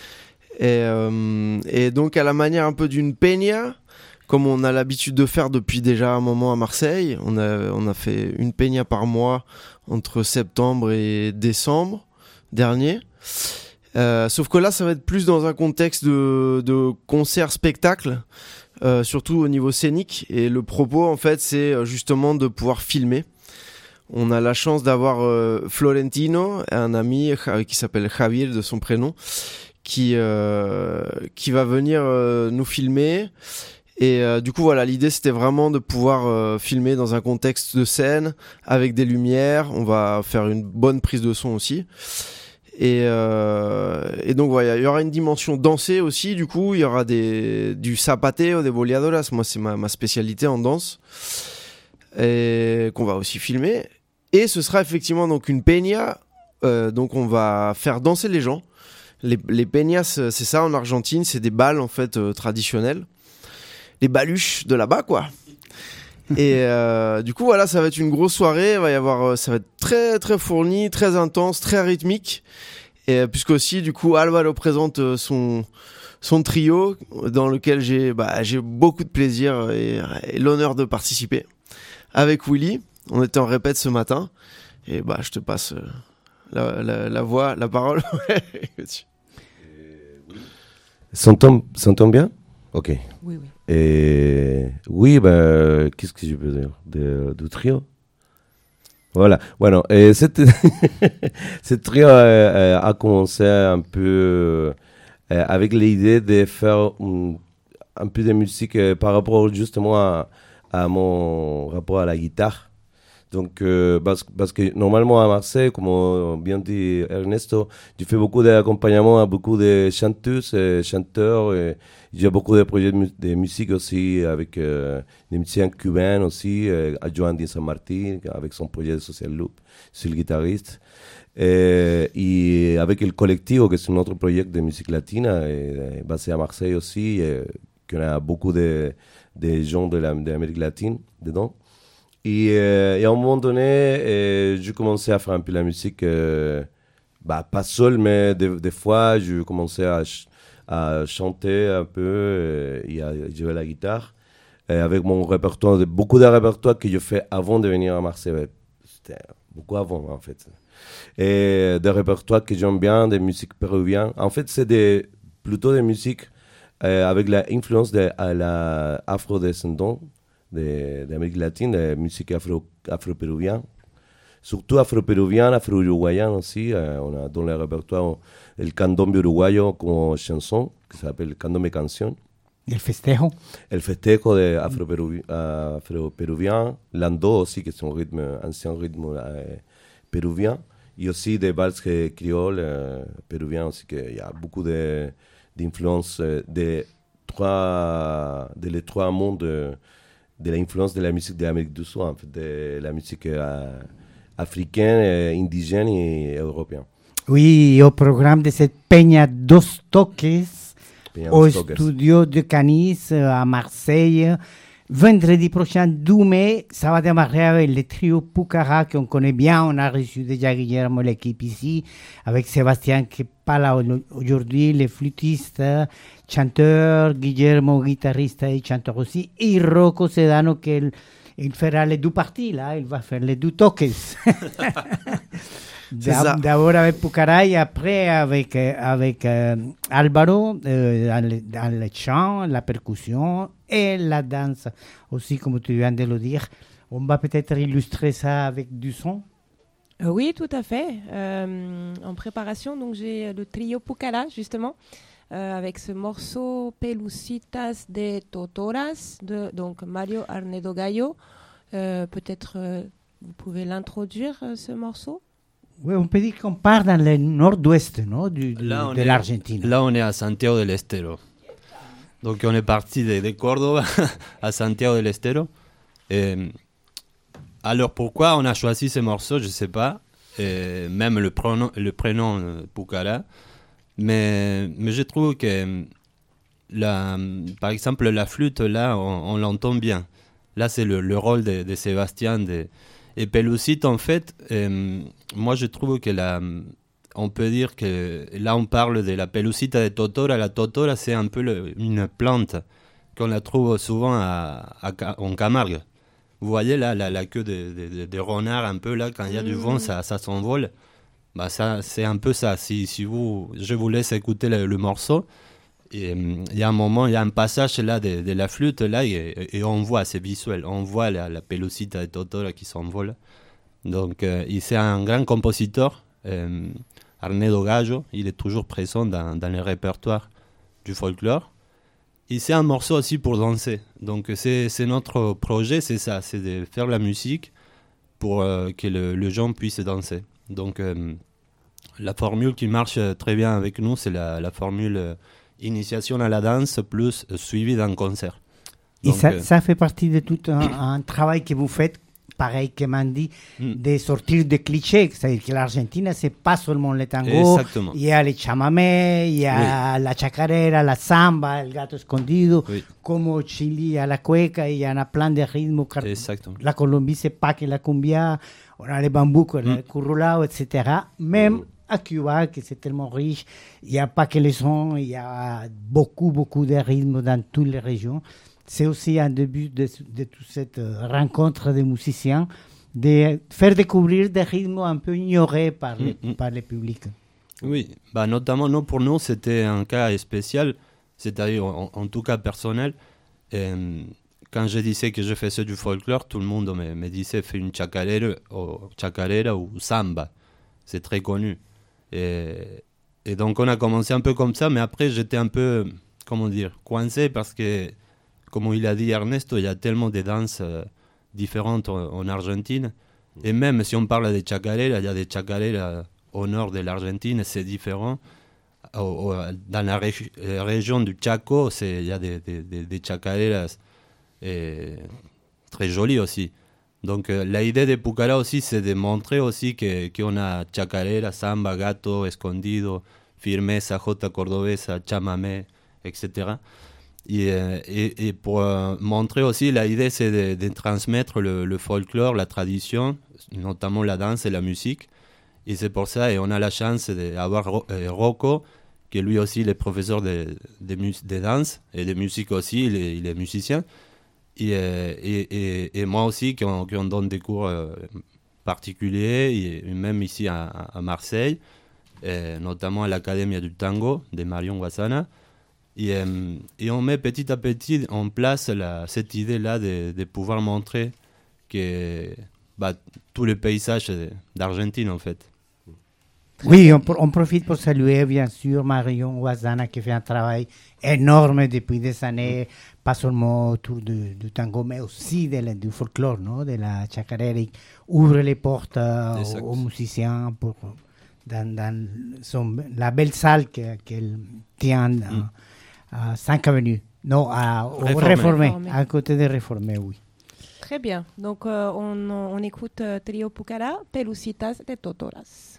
Et donc à la manière un peu d'une peña, comme on a l'habitude de faire depuis déjà un moment à Marseille, on a fait une peña par mois entre septembre et décembre dernier. Sauf que là, ça va être plus dans un contexte de concert-spectacle, surtout au niveau scénique. Et le propos, en fait, c'est justement de pouvoir filmer. On a la chance d'avoir Florentino, un ami qui s'appelle Javier de son prénom, qui va venir nous filmer. Et du coup, voilà, l'idée, c'était vraiment de pouvoir filmer dans un contexte de scène, avec des lumières. On va faire une bonne prise de son aussi. Et donc voilà, il y aura une dimension dansée aussi. Du coup, il y aura du zapateo, des boleadoras. Moi, c'est ma spécialité en danse, et qu'on va aussi filmer. Et ce sera effectivement donc une peña. Donc on va faire danser les gens. Les peñas, c'est ça en Argentine, c'est des bals en fait traditionnels, les baluches de là-bas, quoi. Et du coup voilà, ça va être une grosse soirée. Ça va être très très fourni, très intense, très rythmique. Et puisque aussi du coup Álvaro présente son trio dans lequel j'ai beaucoup de plaisir et l'honneur de participer avec Willy. On était en répète ce matin et je te passe la voix, la parole. S'entend bien? Ok. Oui. Et oui, qu'est-ce que je peux dire du trio? Voilà. Bueno, ce trio a commencé un peu avec l'idée de faire un peu de musique par rapport justement à mon rapport à la guitare. Donc, parce que normalement à Marseille, comme bien dit Ernesto, je fais beaucoup d'accompagnement à beaucoup de chanteuses et chanteurs. Et j'ai beaucoup de projets de musique aussi avec des musiciens cubains aussi, Joan Di San Martin avec son projet de Social Loop, je suis le guitariste. Et avec le Colectivo, qui est un autre projet de musique latine, basé à Marseille aussi, qu'on a beaucoup de gens de l'Amérique latine dedans. Et à un moment donné, j'ai commencé à faire un peu la musique, pas seul, mais des fois, je commençais à chanter un peu et à jouer la guitare. Avec mon répertoire, beaucoup de répertoires que je fais avant de venir à Marseille. C'était beaucoup avant, en fait. Et des répertoires que j'aime bien, des musiques péruviennes. En fait, c'est plutôt des musiques avec l'influence de la afro-descendante d'Amérique latine, de musique afro-péruvienne. Surtout afro-péruvienne, afro-uruguayenne aussi. On a dans le répertoire le candombe uruguayo comme chanson, qui s'appelle Candombe Canción. El festejo. El festejo de afro-péruvien. L'ando aussi, qui est un ancien rythme péruvien. Et aussi des valses créoles péruviens aussi, qu'il y a beaucoup d'influence les trois mondes de l'influence de la musique de l'Amérique du Sud, en fait, de la musique africaine, indigène et européenne. Oui, au programme de cette Peña Dos Toques, au studio de Canis à Marseille, vendredi prochain, 12 mai, ça va démarrer avec le trio Pucara qu'on connaît bien. On a reçu déjà Guillermo, l'équipe ici, avec Sébastien qui n'est pas là aujourd'hui, les flûtistes, chanteurs, Guillermo, guitariste et chanteur aussi, et Rocco Sedano qui il fera les deux parties, là, il va faire les deux toques. D'abord avec Pucara et après avec Álvaro dans le chant, la percussion et la danse aussi, comme tu viens de le dire. On va peut-être illustrer ça avec du son. Oui, tout à fait. En préparation, donc j'ai le trio Pucara, justement, avec ce morceau Pelucitas de Totoras, de donc Mario Arnedo Gallo. Peut-être vous pouvez l'introduire, ce morceau. Oui, on peut dire qu'on part dans le nord-ouest, non, de l'Argentine. Là, on est à Santiago del Estero. Donc, on est parti de Córdoba à Santiago del Estero. Alors, pourquoi on a choisi ce morceau, je ne sais pas. Même le prénom Pucara. Mais je trouve que, par exemple, la flûte, là, on l'entend bien. Là, c'est le rôle de Sébastien. Et Pelucita, en fait, moi, je trouve que on peut dire que là, on parle de la Pelucita de Totora. La Totora, c'est un peu une plante qu'on la trouve souvent en Camargue. Vous voyez, là, la queue de renard, un peu, là, quand il y a du vent, ça s'envole. Bah, ça, c'est un peu ça. Je vous laisse écouter le morceau. Il y a un moment, il y a un passage là de la flûte là et on voit, c'est visuel, on voit la Pelucita de Totora qui s'envole. Donc, c'est un grand compositeur, Arnedo Gallo, il est toujours présent dans le répertoire du folklore. Et c'est un morceau aussi pour danser. Donc, c'est notre projet, c'est ça, c'est de faire la musique pour que les gens puissent danser. Donc, la formule qui marche très bien avec nous, c'est la formule initiation à la danse plus suivi d'un concert. Et donc, ça fait partie de tout un travail que vous faites, pareil que Mandy, de sortir des clichés. C'est-à-dire que l'Argentine, c'est pas seulement le tango. Exactement. Il y a les chamamé, il y a la chacarera, la samba, el gato escondido. Comme au Chili, il y a la cueca, il y en a plein de rythmes. La Colombie, c'est pas que la cumbia, on a les bambous, le currulao, etc. Même à Cuba, que c'est tellement riche, il n'y a pas que les sons, il y a beaucoup de rythmes dans toutes les régions. C'est aussi un début de toute cette rencontre des musiciens, de faire découvrir des rythmes un peu ignorés par le public. Oui, bah, notamment pour nous, c'était un cas spécial, c'est-à-dire en tout cas personnel. Quand je disais que je faisais du folklore, tout le monde me disait fais une chacarera ou samba. C'est très connu. Et donc on a commencé un peu comme ça, mais après j'étais un peu, coincé parce que, comme il a dit Ernesto, il y a tellement de danses différentes en Argentine. Et même si on parle de chacarera, il y a des chacareras au nord de l'Argentine, c'est différent. Dans la région du Chaco, il y a des chacareras très jolies aussi. Donc, l'idée de Pucara aussi, c'est de montrer aussi qu'on a chacarera, samba, gato, escondido, firmeza, jota cordobesa, chamamé, etc. Et pour montrer aussi, l'idée, c'est de transmettre le folklore, la tradition, notamment la danse et la musique. Et c'est pour ça, et on a la chance d'avoir Rocco, qui lui aussi il est professeur de danse et de musique aussi, il est musicien. Et moi aussi, qui on donne des cours particuliers, et même ici à Marseille, notamment à l'Académie du Tango de Marion Guasana. Et on met petit à petit en place cette idée-là de pouvoir montrer que tous les paysages d'Argentine, en fait. Oui, on profite pour saluer bien sûr Marion Guasana qui fait un travail énorme depuis des années, pas seulement autour du tango, mais aussi du folklore, non? De la chacarera. Ouvre les portes aux musiciens dans la belle salle qu'elle tient à 5 avenues, non, au Réformé, à côté des Réformés, oui. Très bien, donc on écoute Trio Pucara, Pelucitas de Totoras.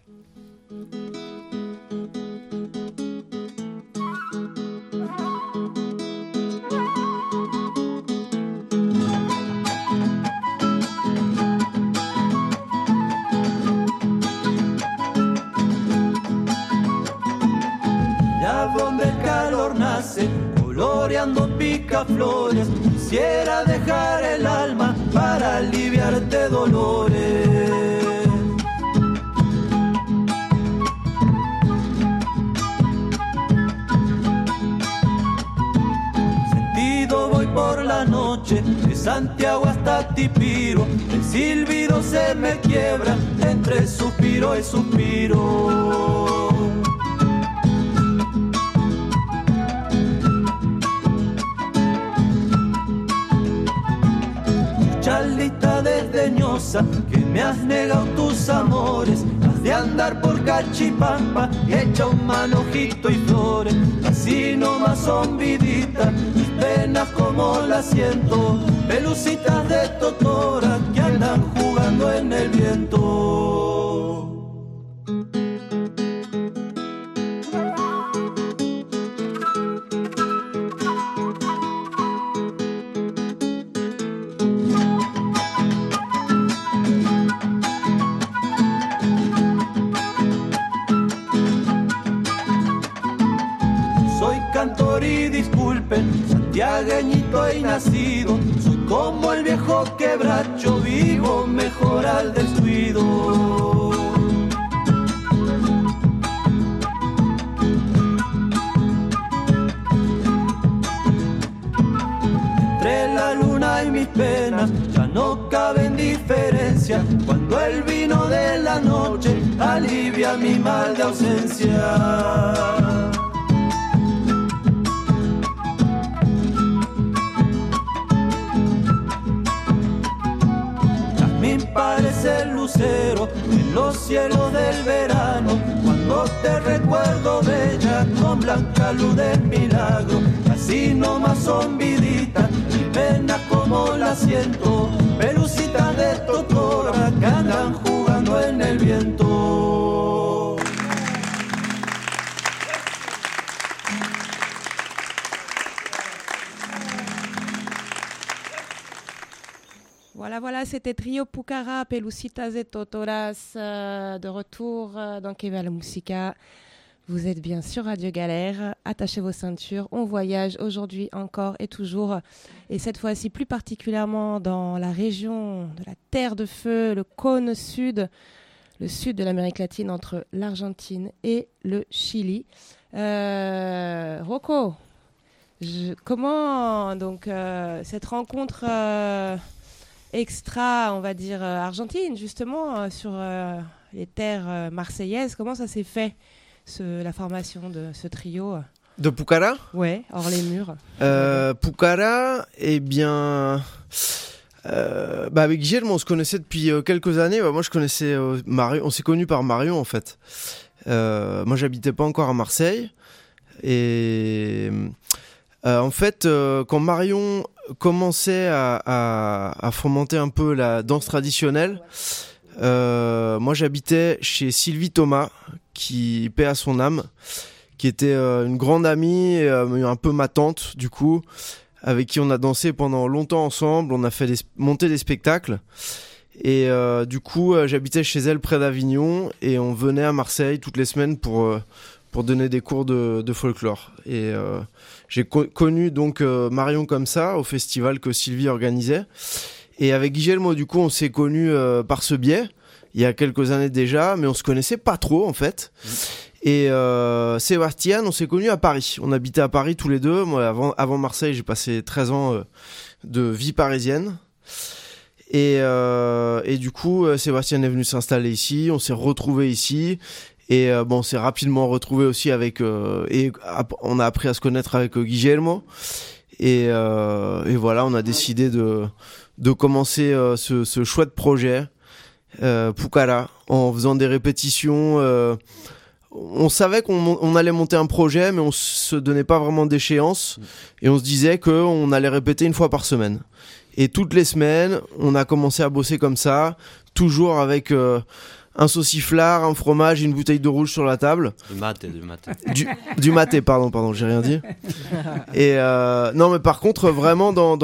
floreando picaflores. Quisiera dejar el alma para aliviarte dolores. Sentido voy por la noche, de Santiago hasta Tipiro. El silbido se me quiebra entre suspiro y suspiro. Charlita desdeñosa, que me has negado tus amores. Has de andar por Cachipampa, hecha un manojito y flores. Así nomás son viditas, mis penas como las siento. Pelucitas de totora que andan jugando en el viento. Y disculpen, santiagueñito he nacido. Soy como el viejo quebracho, vivo mejor al descuido. Entre la luna y mis penas ya no cabe indiferencia. Cuando el vino de la noche alivia mi mal de ausencia. Parece el lucero en los cielos del verano. Cuando te recuerdo bella con blanca luz de milagro. Así nomás son viditas, mi pena como la siento. Pelucitas de totora que andan jugando en el viento. Voilà, c'était Trio Pucara, Pelucitas et Totoras, de retour dans Que va la Musica. Vous êtes bien sur Radio Galère, attachez vos ceintures, on voyage aujourd'hui encore et toujours, et cette fois-ci plus particulièrement dans la région de la Terre de Feu, le cône sud, le sud de l'Amérique latine entre l'Argentine et le Chili. Rocco, comment donc cette rencontre extra, on va dire, Argentine, justement, sur les terres marseillaises, comment ça s'est fait, la formation de ce trio? De Pucara? Ouais, hors les murs. Pucara, eh bien... avec Guillermo, on se connaissait depuis quelques années. Moi, je connaissais Marion. On s'est connus par Marion, en fait. Moi, j'habitais pas encore à Marseille. Et... en fait, quand Marion commençait à fomenter un peu la danse traditionnelle, moi j'habitais chez Sylvie Thomas, qui paie à son âme, qui était une grande amie, un peu ma tante du coup, avec qui on a dansé pendant longtemps ensemble, on a fait monter des spectacles. Et du coup, j'habitais chez elle près d'Avignon et on venait à Marseille toutes les semaines pour donner des cours de folklore. Et j'ai connu donc Marion comme ça au festival que Sylvie organisait. Et avec Guillermo, du coup, on s'est connus par ce biais il y a quelques années déjà, mais on se connaissait pas trop en fait. Et Sébastien, on s'est connus à Paris. On habitait à Paris tous les deux. Moi, avant Marseille, j'ai passé 13 ans de vie parisienne. Et du coup, Sébastien est venu s'installer ici. On s'est retrouvés ici. Et on s'est rapidement retrouvés aussi avec... on a appris à se connaître avec Guillermo. Et voilà, on a décidé de commencer ce chouette projet, Pucara, en faisant des répétitions... on savait qu'on allait monter un projet, mais on se donnait pas vraiment d'échéance. Et on se disait qu'on allait répéter une fois par semaine. Et toutes les semaines, on a commencé à bosser comme ça, toujours avec un sauciflard, un fromage, une bouteille de rouge sur la table. Du maté. Du maté, pardon, j'ai rien dit. Et non, mais par contre, vraiment dans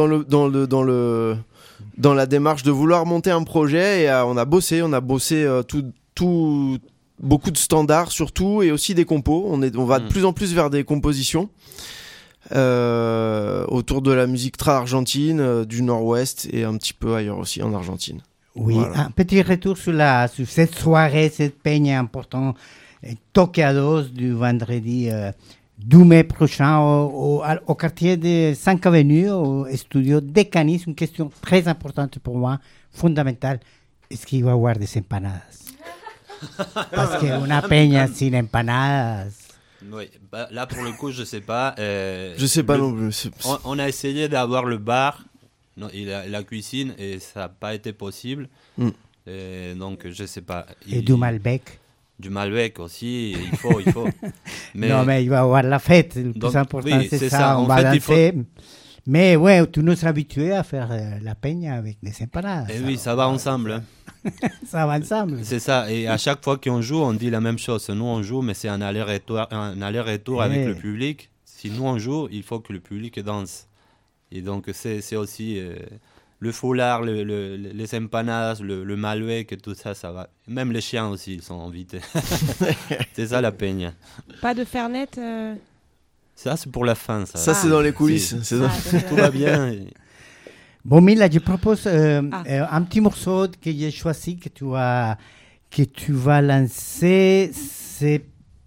la démarche de vouloir monter un projet, et on a bossé tout beaucoup de standards surtout, et aussi des compos. On va de plus en plus vers des compositions. autour de la musique très argentine, du nord-ouest et un petit peu ailleurs aussi en Argentine. Oui, Voilà. un petit retour sur cette soirée, cette peña importante, Toqueados du vendredi 12 mai prochain au quartier de 5 Avenue, au studio Decanis. Une question très importante pour moi, fondamentale. Est-ce qu'il va y avoir des empanadas? Parce qu'une peña sin empanadas... Oui, bah, là pour le coup, je sais pas. Je sais pas non plus. On a essayé d'avoir le bar et la cuisine et ça n'a pas été possible. Et donc, je sais pas. Et du Malbec. Du Malbec aussi, il faut. Mais... Non, mais il va y avoir la fête. Le plus important, oui, c'est ça. On va danser. Mais ouais, tu nous habitués à faire la peña avec des empanadas. Et oui, ça va ensemble. Hein. Ça va ensemble. C'est ça. Et à chaque fois qu'on joue, on dit la même chose. Nous, on joue, mais c'est un aller-retour avec le public. Si nous, on joue, il faut que le public danse. Et donc, c'est aussi le foulard, les empanadas, le Malbec, tout ça, ça va. Même les chiens aussi, ils sont invités. C'est ça, la peña. Pas de fernet Ça, c'est pour la fin. Ça, c'est dans les coulisses. Tout va bien. Bon, Mila, je propose un petit morceau que j'ai choisi, que tu vas lancer. C'est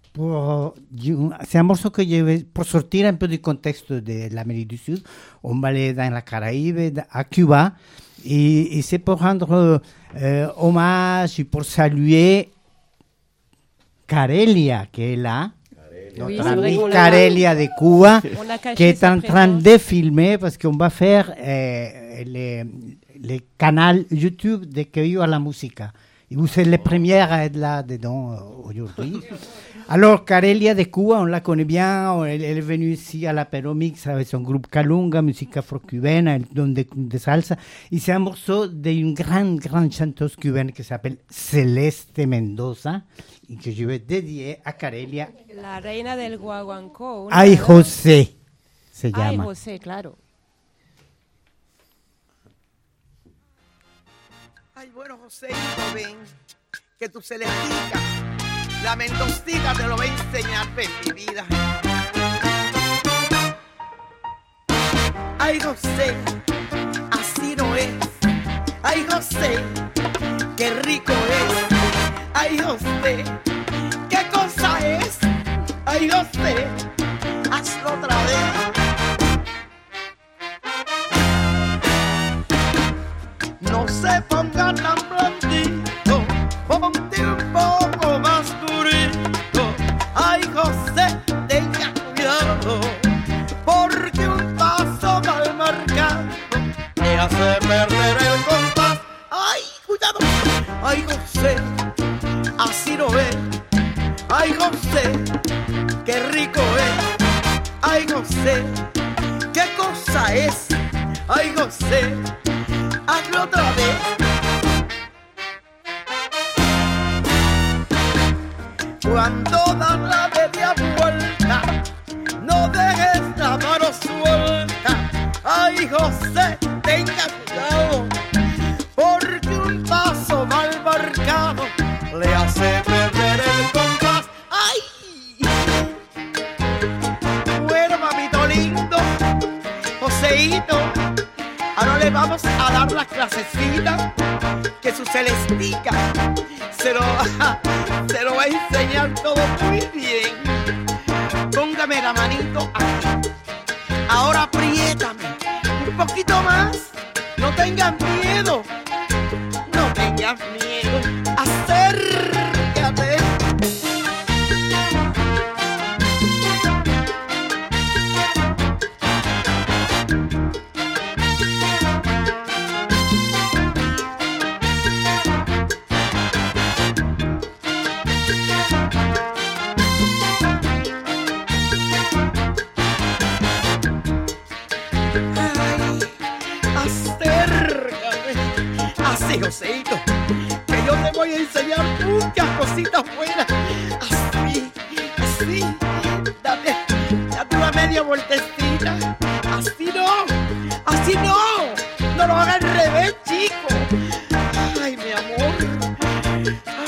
un morceau que je vais, pour sortir un peu du contexte de l'Amérique du Sud. On va aller dans la Caraïbe, à Cuba. Et c'est pour rendre hommage et pour saluer Carelia, qui est là. Oui, notre amie Carelia de Cuba, qui est en train de filmer parce qu'on va faire le canal YouTube de Cueillo a la Música. Et vous êtes les premières à être là-dedans aujourd'hui. Alors, Carelia de Cuba, on la connaît bien. Elle est venue ici à l'Apéro Mix avec son groupe Calunga, musique afro-cubaine, elle donne de salsa. Et c'est un morceau d'une grande chanteuse cubaine qui s'appelle Celeste Mendoza et que je vais dédier à Carelia. La reina del guaguancó. Ay, José, se llama. Ay, José, claro. Ay, bueno, José, ven, que tu Celestica, la Mendocita te lo va a enseñar, ven, mi vida. Ay, José, así no es. Ay, José, qué rico es. Ay, José, qué cosa es. Ay, José, hazlo otra vez. No se ponga tan blandito, ponte un poco más durito. Ay, José, tenga cuidado, porque un paso mal marcado te hace perder el compás. Ay, cuidado. Ay, José, así no es. Ay, José, qué rico es. Ay, José, qué cosa es. Ay, José, hazlo otra vez. Cuando dan la media vuelta, no dejes la mano suelta. Ay, José, tenga cuidado, porque un paso mal marcado le hace perder el compás. ¡Ay! Bueno, mamito lindo, Joseito, ahora le vamos a dar la clasecita que su Celestica se lo va a enseñar todo muy bien. Póngame la manito aquí. Ahora apriétame un poquito más. No tengas miedo. No tengas miedo. Acércate. Así, Joseito, que yo te voy a enseñar muchas cositas buenas. Así, así, date una media vueltecita. Así no lo hagas al revés, chico. Ay, mi amor.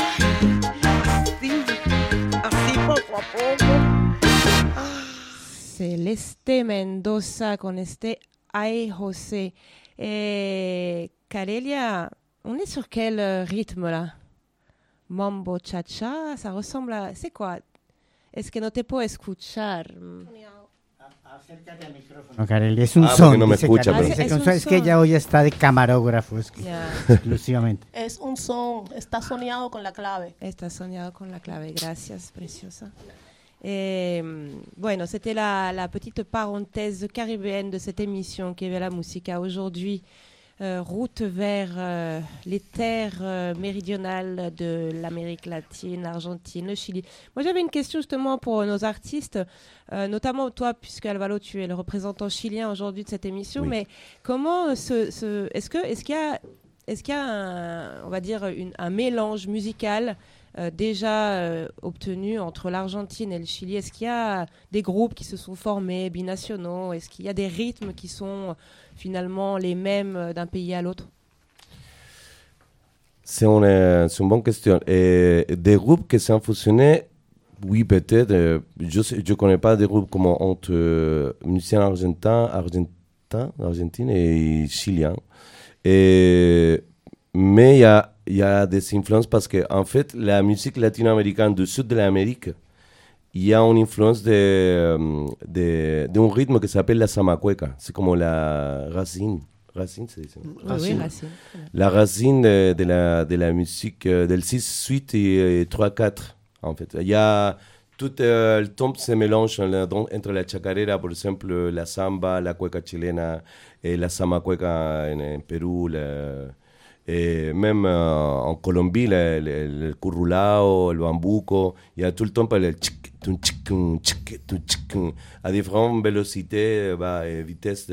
Ay, así poco a poco. c'est Leste Mendoza con Este Ay José. Et Calélia, on est sur quel rythme là? Mambo cha-cha, ça ressemble à... C'est quoi? Es que no te puedo escuchar. Acércate al micrófono. No, Carelia, es un son. Porque no me escucha, Carelia, pero... dice que un son. Es que ella hoy está de camarógrafo, exclusivamente. Es un son, está soñado con la clave. Está soñado con la clave, gracias, preciosa. Bueno, c'était la petite parenthèse caribéenne de cette émission qui est la Musica aujourd'hui. Route vers les terres méridionales de l'Amérique latine, l'Argentine, le Chili. Moi, j'avais une question justement pour nos artistes, notamment toi, puisque Alvaro, tu es le représentant chilien aujourd'hui de cette émission. Oui. Mais comment est-ce qu'il y a on va dire un mélange musical déjà obtenu entre l'Argentine et le Chili? Est-ce qu'il y a des groupes qui se sont formés, binationaux? Est-ce qu'il y a des rythmes qui sont finalement les mêmes d'un pays à l'autre? C'est une bonne question. Et des groupes qui sont fusionnés, oui, peut-être. Je ne connais pas des groupes comme entre musiciens argentins et chiliens. Mais il y a des influences parce que, en fait, la musique latino-américaine du sud de l'Amérique, il y a une influence d'un rythme qui s'appelle la zamacueca. C'est comme la racine. Racine, c'est ça? Oui, racine. La racine de la musique del 6-8 et 3-4, en fait. Il y a tout le temps se mélange entre la chacarera, par exemple, la samba, la cueca chilena, et la zamacueca en Pérou, et même en Colombie, le currulao, le bambuco, il y a tout le temps le à différentes vélocités et vitesses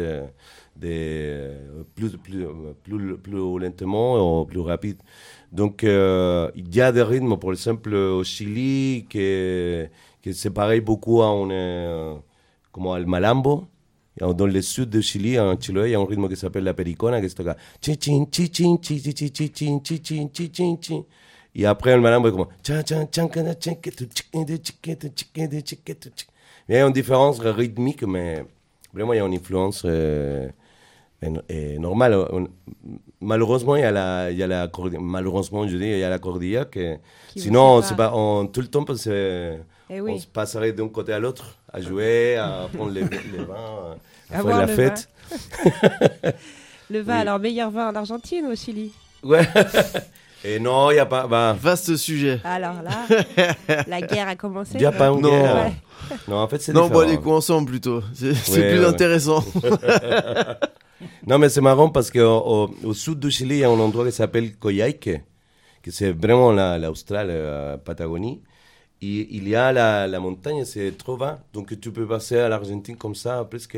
plus lentement ou plus rapide. Donc, il y a des rythmes, par exemple, au Chili, que c'est pareil beaucoup comme al malambo. Dans le sud du Chili, en Chiloé, il y a un rythme qui s'appelle la pericona, qui est comme chin chin chin chin chin chin chin chin chin chin chin chin chin. Et après, le malambo est comme chan chan chan chan chan chan. Il y a une différence rythmique, mais vraiment, il y a une influence normale. Malheureusement, il y a la malheureusement, je dis, il y a la cordillère sinon, tout le temps, on se passerait d'un côté à l'autre, à jouer, à prendre les vins, à faire la fête. Le vin, alors meilleur vin en Argentine ou au Chili? Ouais. Et non, il n'y a pas... Vaste sujet. Alors là, la guerre a commencé. Il n'y a pas une guerre. Ouais. Non, en fait, c'est différent. différent. Non, les coups ensemble plutôt. C'est plus intéressant. Non, mais c'est marrant parce qu'au sud du Chili, il y a un endroit qui s'appelle Coyhaique, que c'est vraiment l'Australie, la Patagonie. Et il y a la montagne, c'est trop bas. Donc tu peux passer à l'Argentine comme ça, presque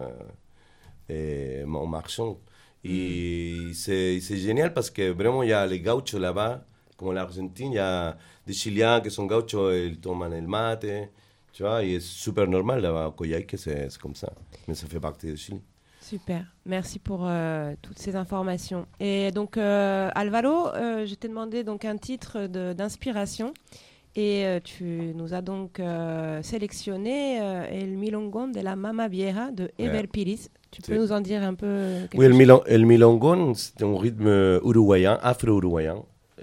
en marchant. Et c'est génial parce que vraiment, il y a les gauchos là-bas, comme l'Argentine. Il y a des Chiliens qui sont gauchos, ils tombent le mate. Tu vois, et c'est super normal là-bas. Coyhaique, c'est comme ça. Mais ça fait partie du Chili. Super, merci pour toutes ces informations. Et donc, Alvaro, je t'ai demandé donc un titre d'inspiration et tu nous as donc sélectionné El Milongón de la Mama Vieja de Ever Piris. Tu peux nous en dire un peu quelque chose? Oui, el milongón, c'est un rythme uruguayen, afro-uruguayen,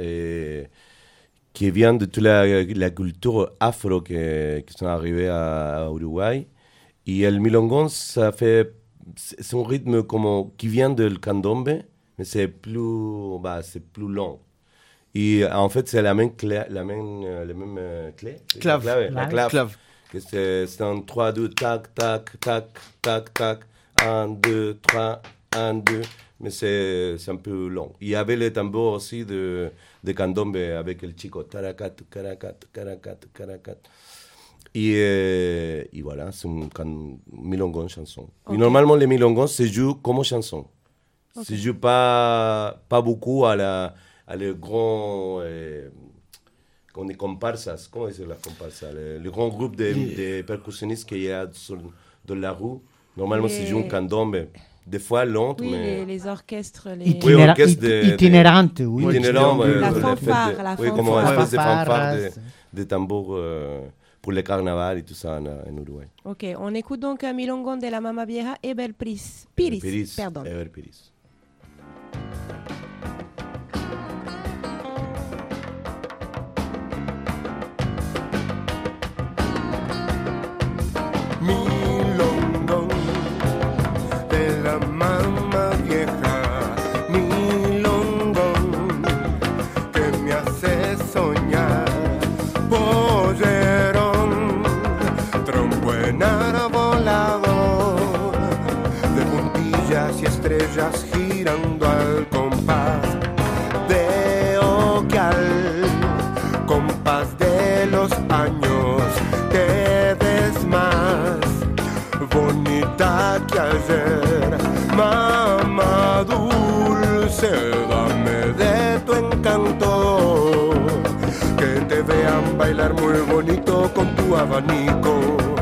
qui vient de toute la culture afro qui sont arrivés à Uruguay. Et el milongón, c'est un rythme qui vient du candombe, mais c'est plus long. Et en fait, c'est la même clé, la même clé. Clave. La clave. C'est un 3, 2, tac, tac, tac, tac, tac, 1, 2, 3, 1, 2. Mais c'est un peu long. Il y avait le tambour aussi de candombe avec le chico. Taracat, caracat, caracat, caracat. Et voilà, c'est un milongon chanson. Okay. Et normalement, les milongons se jouent comme chanson. Okay. Se jouent pas beaucoup à les grands comparsas. Comment c'est la comparsa? Le grand groupe de percussionnistes qu'il y a dans la rue. Normalement, se joue un candombe. Des fois lente, mais... les orchestres... Itinérantes, oui. Itinérant, la fanfare. Oui, comme une espèce de fanfare de tambour pour le carnaval et tout ça en Uruguay. Ok, on écoute donc Milongon de la Mama Vieja, Eber Piris. Pardon. Eber Piris. Milongon de la Mama Vieja, milongon que me hace soñar, pollerón, trompo en volador, de puntillas y estrellas girando al compás de ocal, compás de los años, te ves más bonita que ayer, mamá dulce, dame de tu encanto, que te vean bailar muy bonito con tu abanico,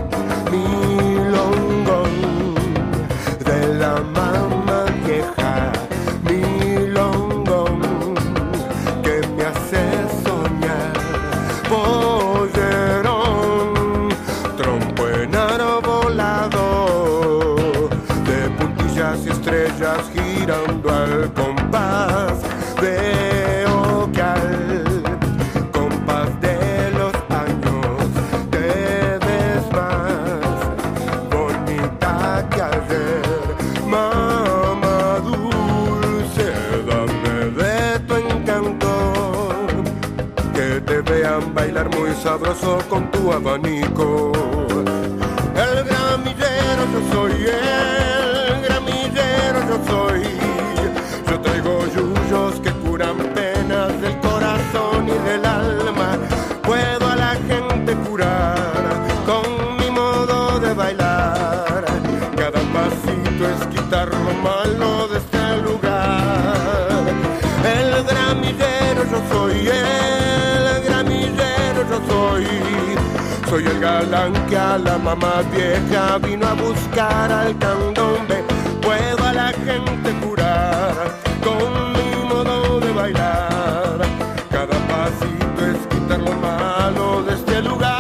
milongon de la Mama Vieja, milongon que me hace soñar, pollerón, trompo en volador, de puntillas y estrellas girando al compás de ocal, compás de los años, te ves más bonita que ayer, mamá dulce, dame de tu encanto, que te vean bailar muy sabroso con tu abanico. El gramillero yo soy, el gramillero yo soy, yo traigo yuyos que curan penas del corazón y del alma, puedo a la gente curar con mi modo de bailar, cada pasito es quitar lo malo de este lugar. El gramillero yo soy, el gramillero yo soy, soy el galán que a la Mama Vieja vino a buscar al candombe, puedo a la gente curar con mi modo de bailar, cada pasito es quitar lo malo de este lugar.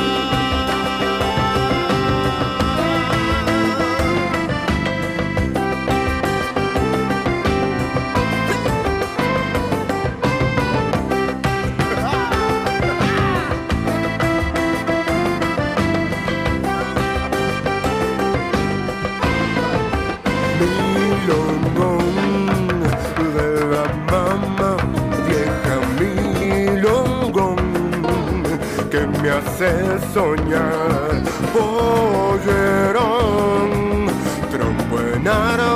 Milongon de la Mama Vieja, milongon que me hace soñar, pollerón, trompo en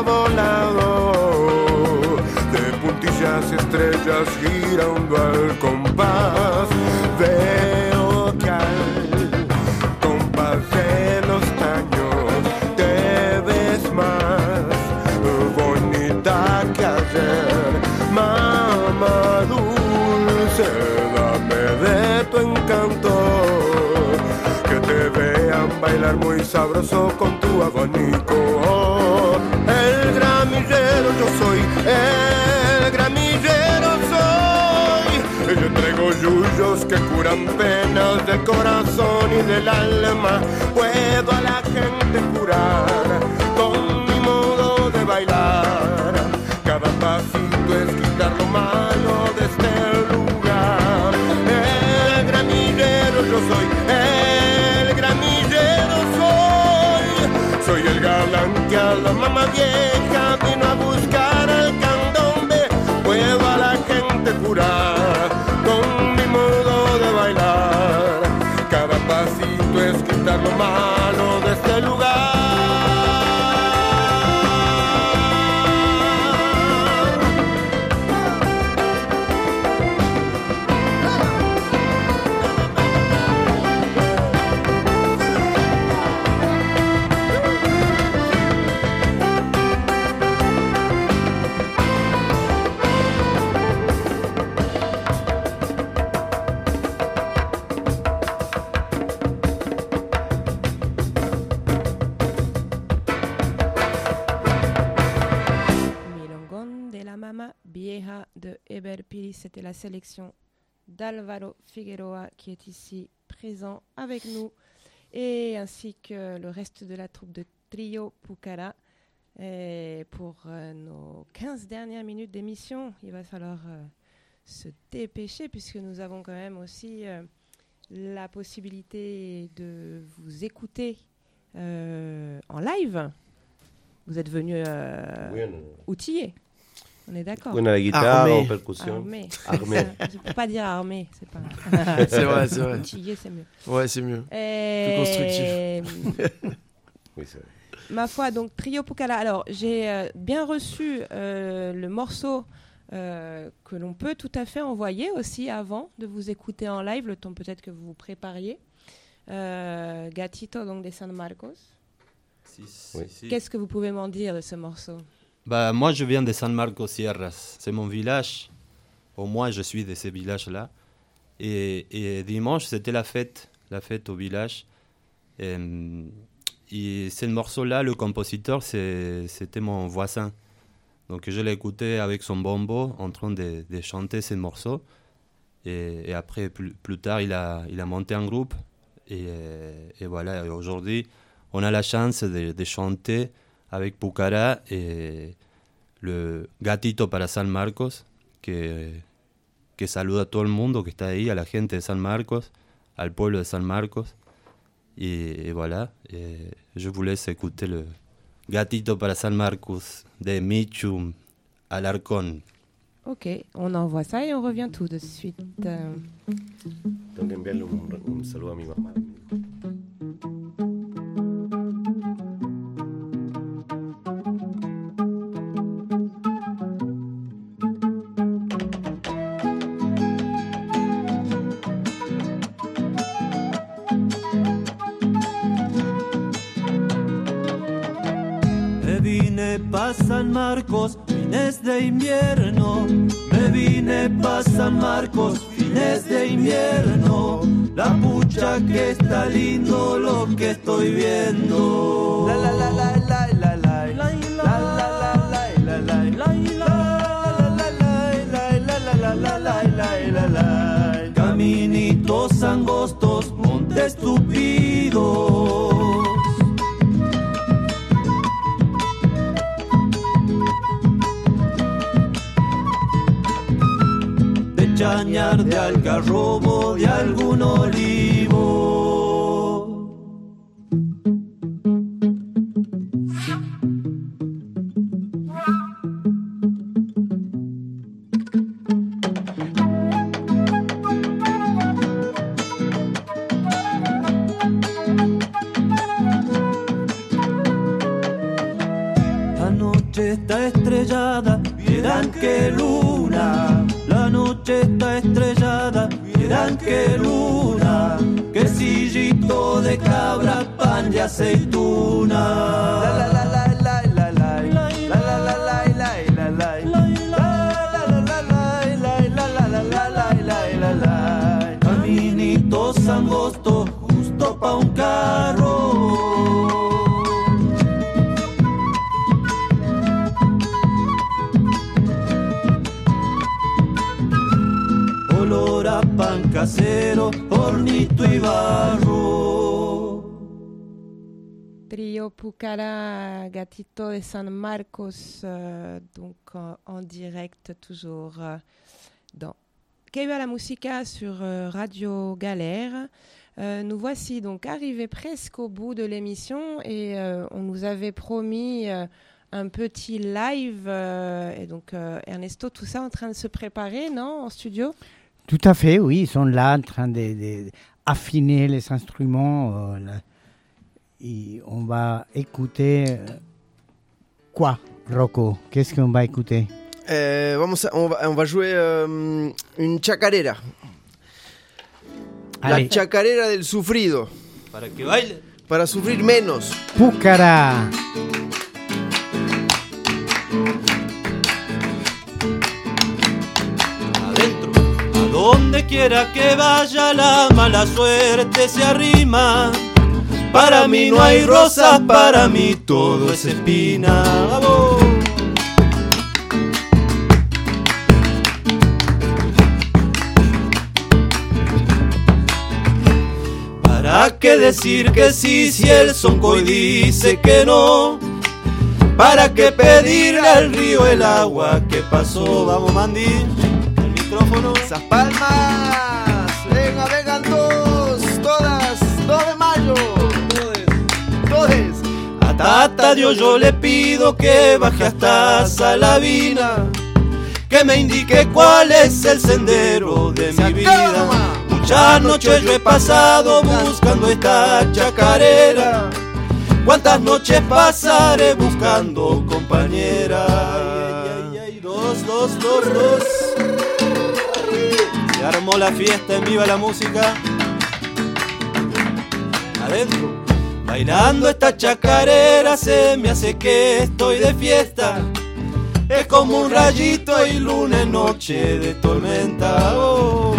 volador, de puntillas y estrellas girando al compás de ocal, compás de los años, te ves más bonita que ayer, mamá dulce, dame de tu encanto, que te vean bailar muy sabroso con tu abanico. El gramillero yo soy, el gramillero soy, yo traigo yuyos que curan penas del corazón y del alma, puedo a la gente curar con mi modo de bailar, cada pasito es quitar lo malo de este lugar. El gramillero yo soy, el gramillero soy el galán que a la Mama Vieja vino a buscar al candombe, puedo a la gente curar con mi modo de bailar, cada pasito es quitar lo malo de este lugar. De Eber Piris, c'était la sélection d'Alvaro Figueroa qui est ici présents avec nous, et ainsi que le reste de la troupe de Trio Pucara. Et pour nos 15 dernières minutes d'émission, il va falloir se dépêcher, puisque nous avons quand même aussi la possibilité de vous écouter en live. Vous êtes venus outillés. On est d'accord. On a la guitare, armé. En percussion. Armé. Armé. Je ne peux pas dire armé. C'est pas... c'est vrai. Outillé, c'est mieux. Ouais, c'est mieux. Plus constructif. Oui, c'est vrai. Ma foi, donc Trio Pucara. Alors, j'ai bien reçu le morceau que l'on peut tout à fait envoyer aussi avant de vous écouter en live, le temps peut-être que vous vous prépariez. Gatito, donc de San Marcos. Si. Qu'est-ce que vous pouvez m'en dire de ce morceau? Bah, moi, je viens de San Marcos Sierras. C'est mon village. Au moins, je suis de ce village-là. Et dimanche, c'était la fête au village. Et ce morceau-là, le compositeur, c'était mon voisin. Donc, je l'ai écouté avec son bombo en train de chanter ce morceau. Et après, plus tard, il a monté un groupe. Et voilà, et aujourd'hui, on a la chance de chanter avec Pucara et le Gatito para San Marcos, que saluda a todo el mundo que está ahí, a la gente de San Marcos, al pueblo de San Marcos. Et voilà, et je vous laisse écouter le Gatito para San Marcos de Michu Alarcón. Ok, on envoie ça et on revient tout de suite. Tengo que enviarle un saludo a mi mamá. Pa' San Marcos, fines de invierno. Me vine pa' San Marcos, fines de invierno. La pucha que está lindo lo que estoy viendo. La la la la la la la la la la la la. Caminitos angostos, montes tupidos. Chañar de algarrobo, de algún olivo. La noche está estrellada, vieran qué luna. La noche está estrellada, miran qué luna, qué sillito de cabra, pan de aceituna. La la la la la la la la la la la la la la. Caminitos angostos, justo pa' un carro. Olor a pan casero, hornito y barro. Trio Pucara, Gatito de San Marcos, donc en direct toujours dans Que viva la musica sur Radio Galère. Nous voici donc arrivés presque au bout de l'émission et on nous avait promis un petit live et donc Ernesto, tout ça en train de se préparer, non, en studio? Tout à fait, oui, ils sont là en train d'affiner les instruments. Et on va écouter quoi, Rocco? Qu'est-ce qu'on va écouter? On va jouer une chacarera. Allez. La chacarera del sufrido. Para que baile. Para sufrir menos. Pucara. Donde quiera que vaya la mala suerte se arrima. Para mí no hay rosas, para mí todo es espina. ¡Vamos! ¿Para qué decir que sí si el soncoy dice que no? ¿Para qué pedirle al río el agua que pasó? Vamos, Mandy, el micrófono. Esas palmas. Venga, vengan todos, todas, 2 de mayo. Todes. A Tata Dios yo le pido que baje hasta Salavina, que me indique cuál es el sendero de mi vida. Muchas noches yo he pasado buscando esta chacarera. ¿Cuántas noches pasaré buscando compañera? Dos. Se armó la fiesta, en viva la música. Adentro. Bailando esta chacarera se me hace que estoy de fiesta. Es como un rayito y lunes noche de tormenta. Oh.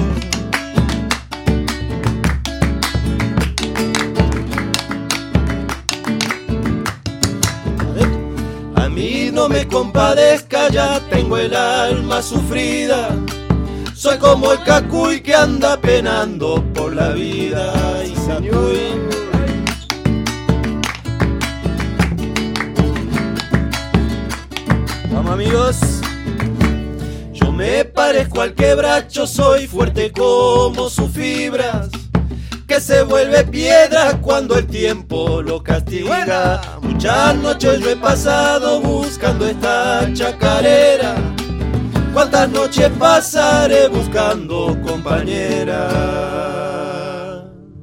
A mí no me compadezca, ya tengo el alma sufrida. Soy como el cacuy que anda penando por la vida. Y cacuy. Vamos, amigos. Yo me parezco al quebracho, soy fuerte como sus fibras, que se vuelve piedra cuando el tiempo lo castiga. Muchas noches yo he pasado buscando esta chacarera. ¿Cuántas noches pasaré buscando compañera?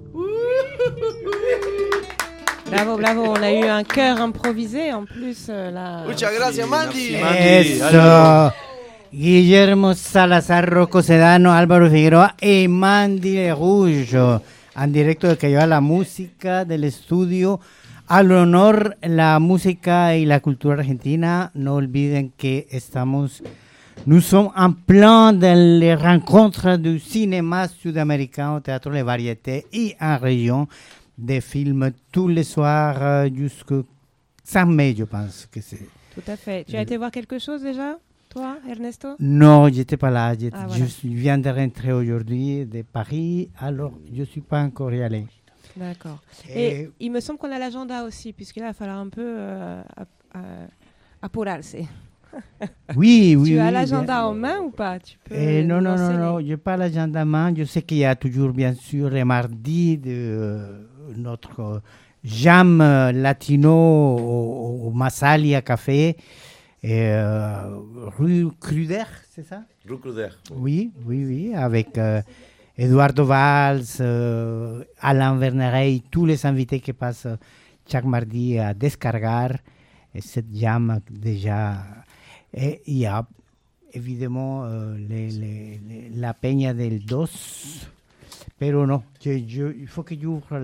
Bravo, on a eu un chœur improvisé en plus là. Muchas gracias, Mandy. Eso. Guillermo Salazar, Rocco Sedano, Álvaro Figueroa y Mandy Rouge, en directo de que lleva la música del estudio. Al honor la música y la cultura argentina, no olviden que nous sommes en plein dans les rencontres du cinéma sud-américain au Théâtre Les Variétés et en région, des films tous les soirs jusqu'au 5 mai, je pense que c'est. Tout à fait. Tu as été voir quelque chose déjà, toi, Ernesto? Non, j'étais pas là. Voilà. Je viens de rentrer aujourd'hui de Paris, alors je suis pas encore y allé. D'accord. Et il me semble qu'on a l'agenda aussi, puisque là, il va falloir un peu apurarse. Oui. Tu as l'agenda en main ou pas? Tu peux non, je n'ai pas l'agenda en main. Je sais qu'il y a toujours, bien sûr, les mardis de notre jam latino au Massalia Café, rue Cruder, c'est ça? Rue Cruder. Oui, avec Eduardo Valls, Alain Vernerey, tous les invités qui passent chaque mardi à Descargar cette jam déjà. Et il y a évidemment la Peña del Dos, pero no, il faut que j'ouvre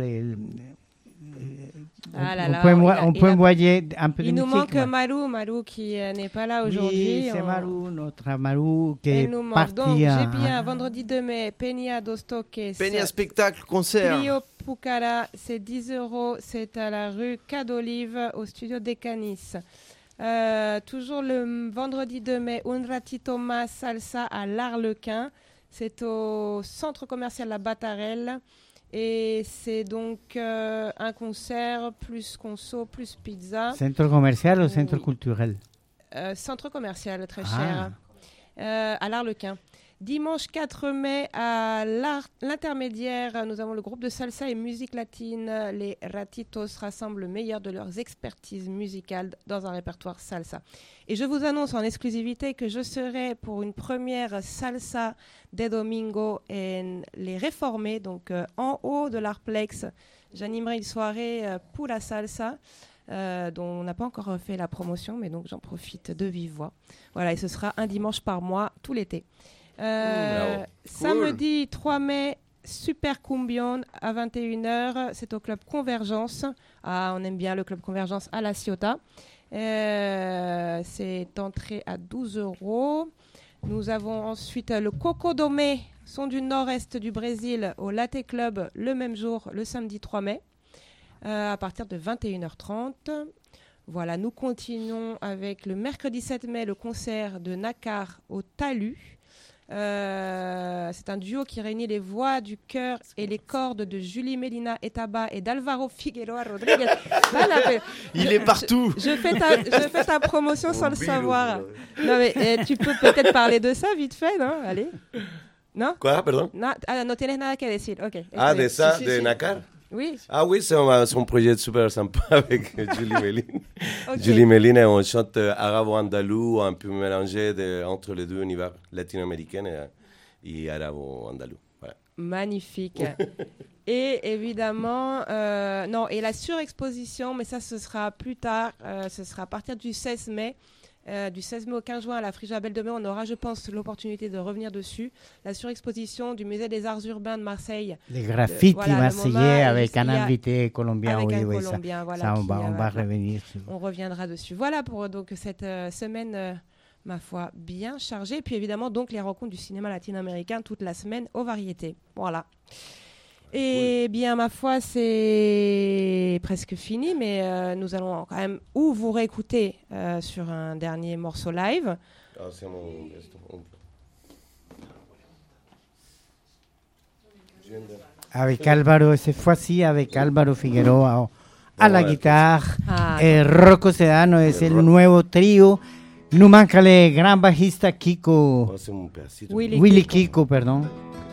on peut envoyer un peu de musique. Il nous manque Marou qui n'est pas là aujourd'hui. Oui, c'est notre Marou qui est parti. Donc, j'ai bien vendredi 2 mai, Peña dos Toques. Peña spectacle, concert. Rio Pucara, c'est 10 €, c'est à la rue Cadolive, au studio des Canis. Toujours le vendredi 2 mai, Un Ratito Más Salsa à l'Arlequin. C'est au centre commercial La Battarelle. Et c'est donc un concert plus conso, plus pizza. Centre commercial ou centre culturel? Centre commercial, très cher. À l'Arlequin. Dimanche 4 mai, à l'Intermédiaire, nous avons le groupe de salsa et musique latine. Les Ratitos rassemblent le meilleur de leurs expertises musicales dans un répertoire salsa. Et je vous annonce en exclusivité que je serai pour une première salsa de domingo en Les Réformés, donc en haut de l'Arplex. J'animerai une soirée pour la salsa. Dont on n'a pas encore fait la promotion, mais donc j'en profite de vive voix. Voilà, et ce sera un dimanche par mois, tout l'été. Samedi 3 mai, Super Cumbion à 21h, c'est au Club Convergence. On aime bien le Club Convergence à La Ciotat. C'est entrée à 12 €. Nous avons ensuite le Coco Domé, son du nord-est du Brésil, au Latte Club le même jour, le samedi 3 mai, à partir de 21h30. Voilà, nous continuons avec le mercredi 7 mai, le concert de Nakar au Talus. C'est un duo qui réunit les voix du cœur et les cordes de Julie Melina Etaba et d'Alvaro Figueroa Rodriguez. Il est partout. Je fais ta promotion sans le savoir. Non, mais tu peux peut-être parler de ça vite fait, non? Allez. ¿No? Quoi, perdón? No tienes nada que decir, ok. De ça, de Nakar? Oui. Ah oui, c'est un projet super sympa avec Julie Méline. Okay. Julie Méline, on chante arabo-andalou, un peu mélangé entre les deux univers latino-américains et arabo-andalou. Voilà. Magnifique. Et évidemment, et la surexposition, mais ça ce sera plus tard, ce sera à partir du 16 mai. Du 16 mai au 15 juin à la Friche Belle de Mai, on aura, je pense, l'opportunité de revenir dessus. La surexposition du Musée des Arts Urbains de Marseille. Les graffitis marseillais avec un invité colombien. Avec oui, un oui, Colombien, voilà. Ça, on va revenir. On reviendra dessus. Voilà pour donc cette semaine, ma foi, bien chargée. Et puis évidemment, donc les rencontres du cinéma latino-américain toute la semaine aux variétés. Voilà. Et bien, ma foi, c'est presque fini, mais nous allons quand même vous réécouter sur un dernier morceau live. Avec Álvaro, cette fois-ci avec Álvaro Figueroa a la guitarra. Rocco Sedano es el nuevo trío. No manca el gran bajista Kiko. Willy Kiko, perdón.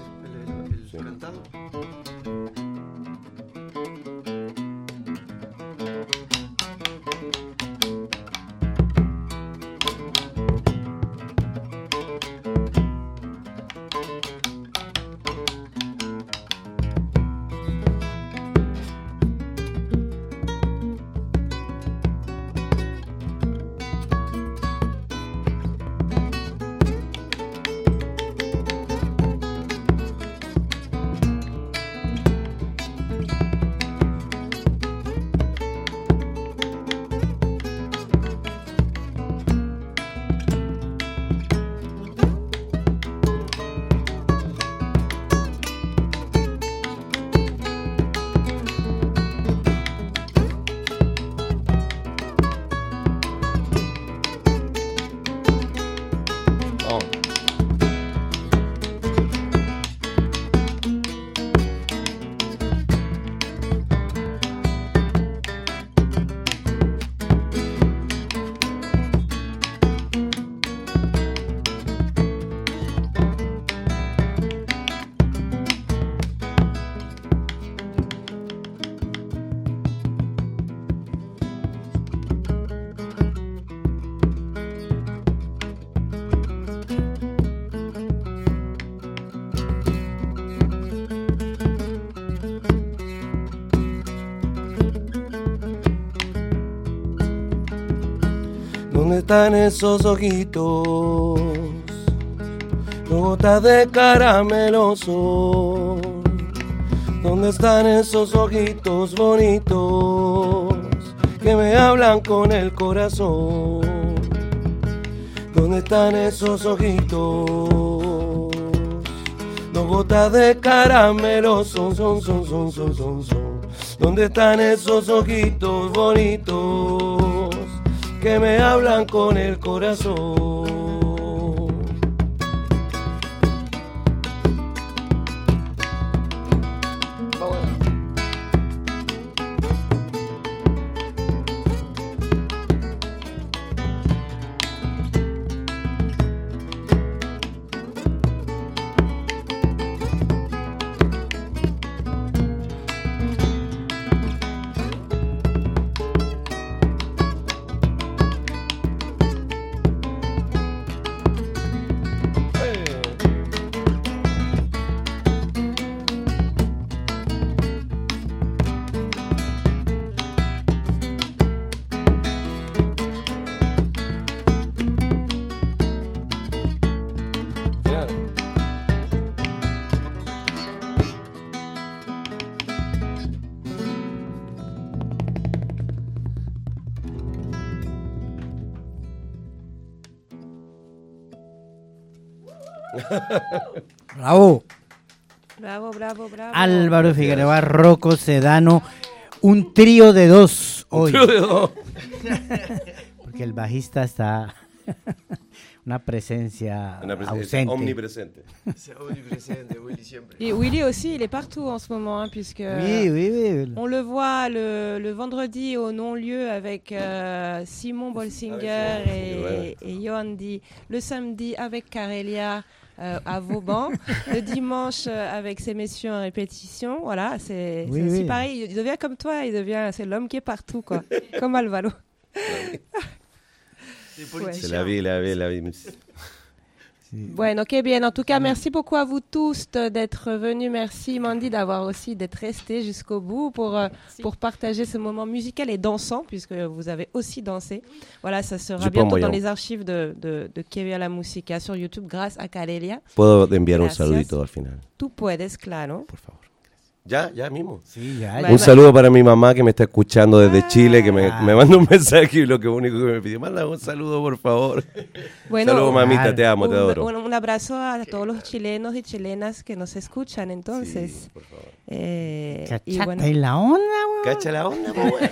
¿Dónde están esos ojitos? Gotas de carameloso. ¿Dónde están esos ojitos bonitos que me hablan con el corazón? ¿Dónde están esos ojitos? Dos gotas de carameloso, son. ¿Dónde están esos ojitos bonitos que me hablan con el corazón? Bravo. Bravo. Álvaro Figueroa, Rocco Sedano, un trío de dos hoy. Un trío de dos. Porque el bajista está una presencia ausente. Omnipresente. C'est omnipresente, Willy siempre. Et Willy aussi, il est partout en ce moment, hein, puisque Oui. on le voit le vendredi au non-lieu avec Simon Bolsinger et Johan Di, le samedi avec Carélia à Vauban, le dimanche avec ces messieurs en répétition. Voilà, c'est aussi pareil. Il devient comme toi, c'est l'homme qui est partout, quoi, comme Alvaro. C'est la vie. Bueno, qué bien. En tout cas, merci beaucoup à vous tous d'être venus. Merci Mandy d'être resté jusqu'au bout pour partager ce moment musical et dansant, puisque vous avez aussi dansé. Voilà, ça sera bientôt dans les archives de Que Viva la Música sur YouTube grâce à Carélia. Puedo enviar un saludito al final. Tú puedes, claro. Por favor. Ya mismo. Sí, ya. Un saludo para mi mamá que me está escuchando desde Chile, que me manda un mensaje y lo único que me pidió, manda un saludo por favor. Bueno, saludo mamita, te amo, te adoro. Un abrazo a todos los chilenos y chilenas que nos escuchan, entonces. Sí, por favor. Cachata bueno. y la onda, güey. Cacha la onda, güey.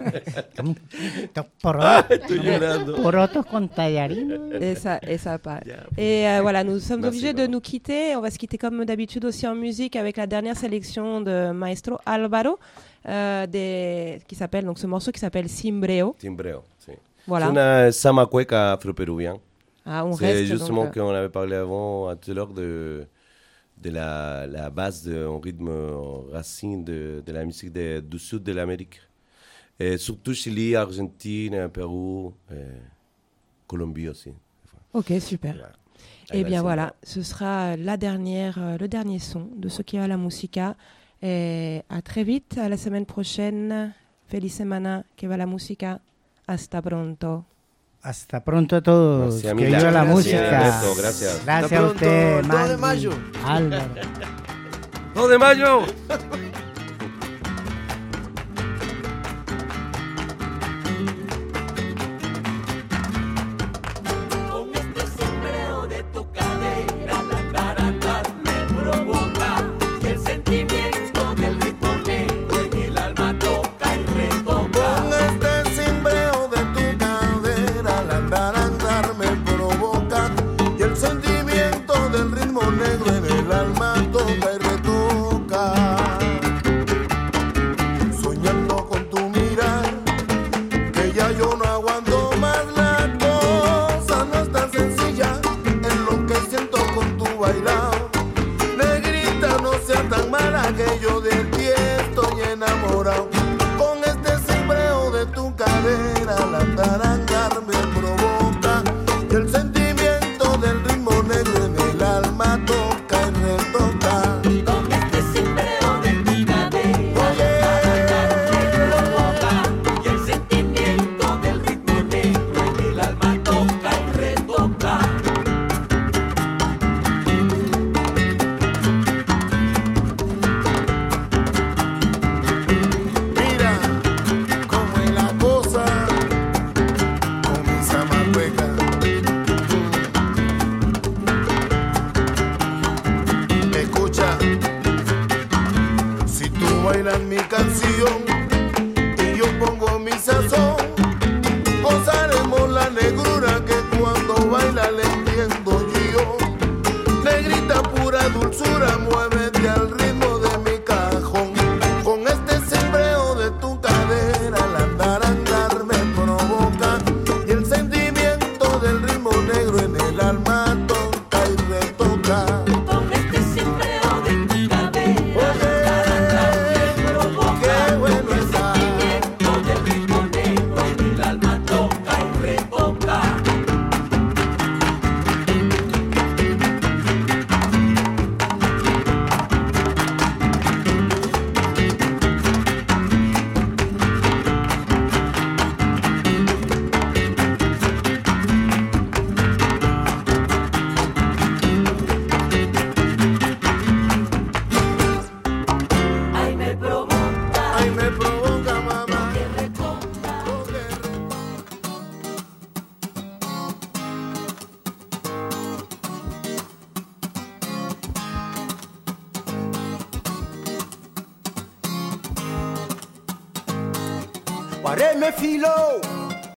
Estoy llorando. Porotos con tallarín. Esa part. Et voilà, nous sommes obligés de nous quitter. On va se quitter comme d'habitude aussi en musique avec la dernière sélection de Maestro Alvaro, qui s'appelle, donc ce morceau qui s'appelle Cimbreo. Cimbreo, sí. Voilà. C'est une samba cueca afro-péruvien. Ah, c'est justement qu'on avait parlé avant, tout à l'heure, de la base d'un rythme racine de la musique du sud de l'Amérique. Et surtout Chili, Argentine, Pérou, Colombie aussi. Ok, super. Voilà. Eh bien voilà, ce sera le dernier son de ce qui est à la música. Et à très vite, à la semaine prochaine. Feliz semana, que va la música. Hasta pronto. Hasta pronto a todos. Que viva la música. Gracias. Gracias a usted, 2 de mayo. Álvaro. 2 de mayo. Guareme filo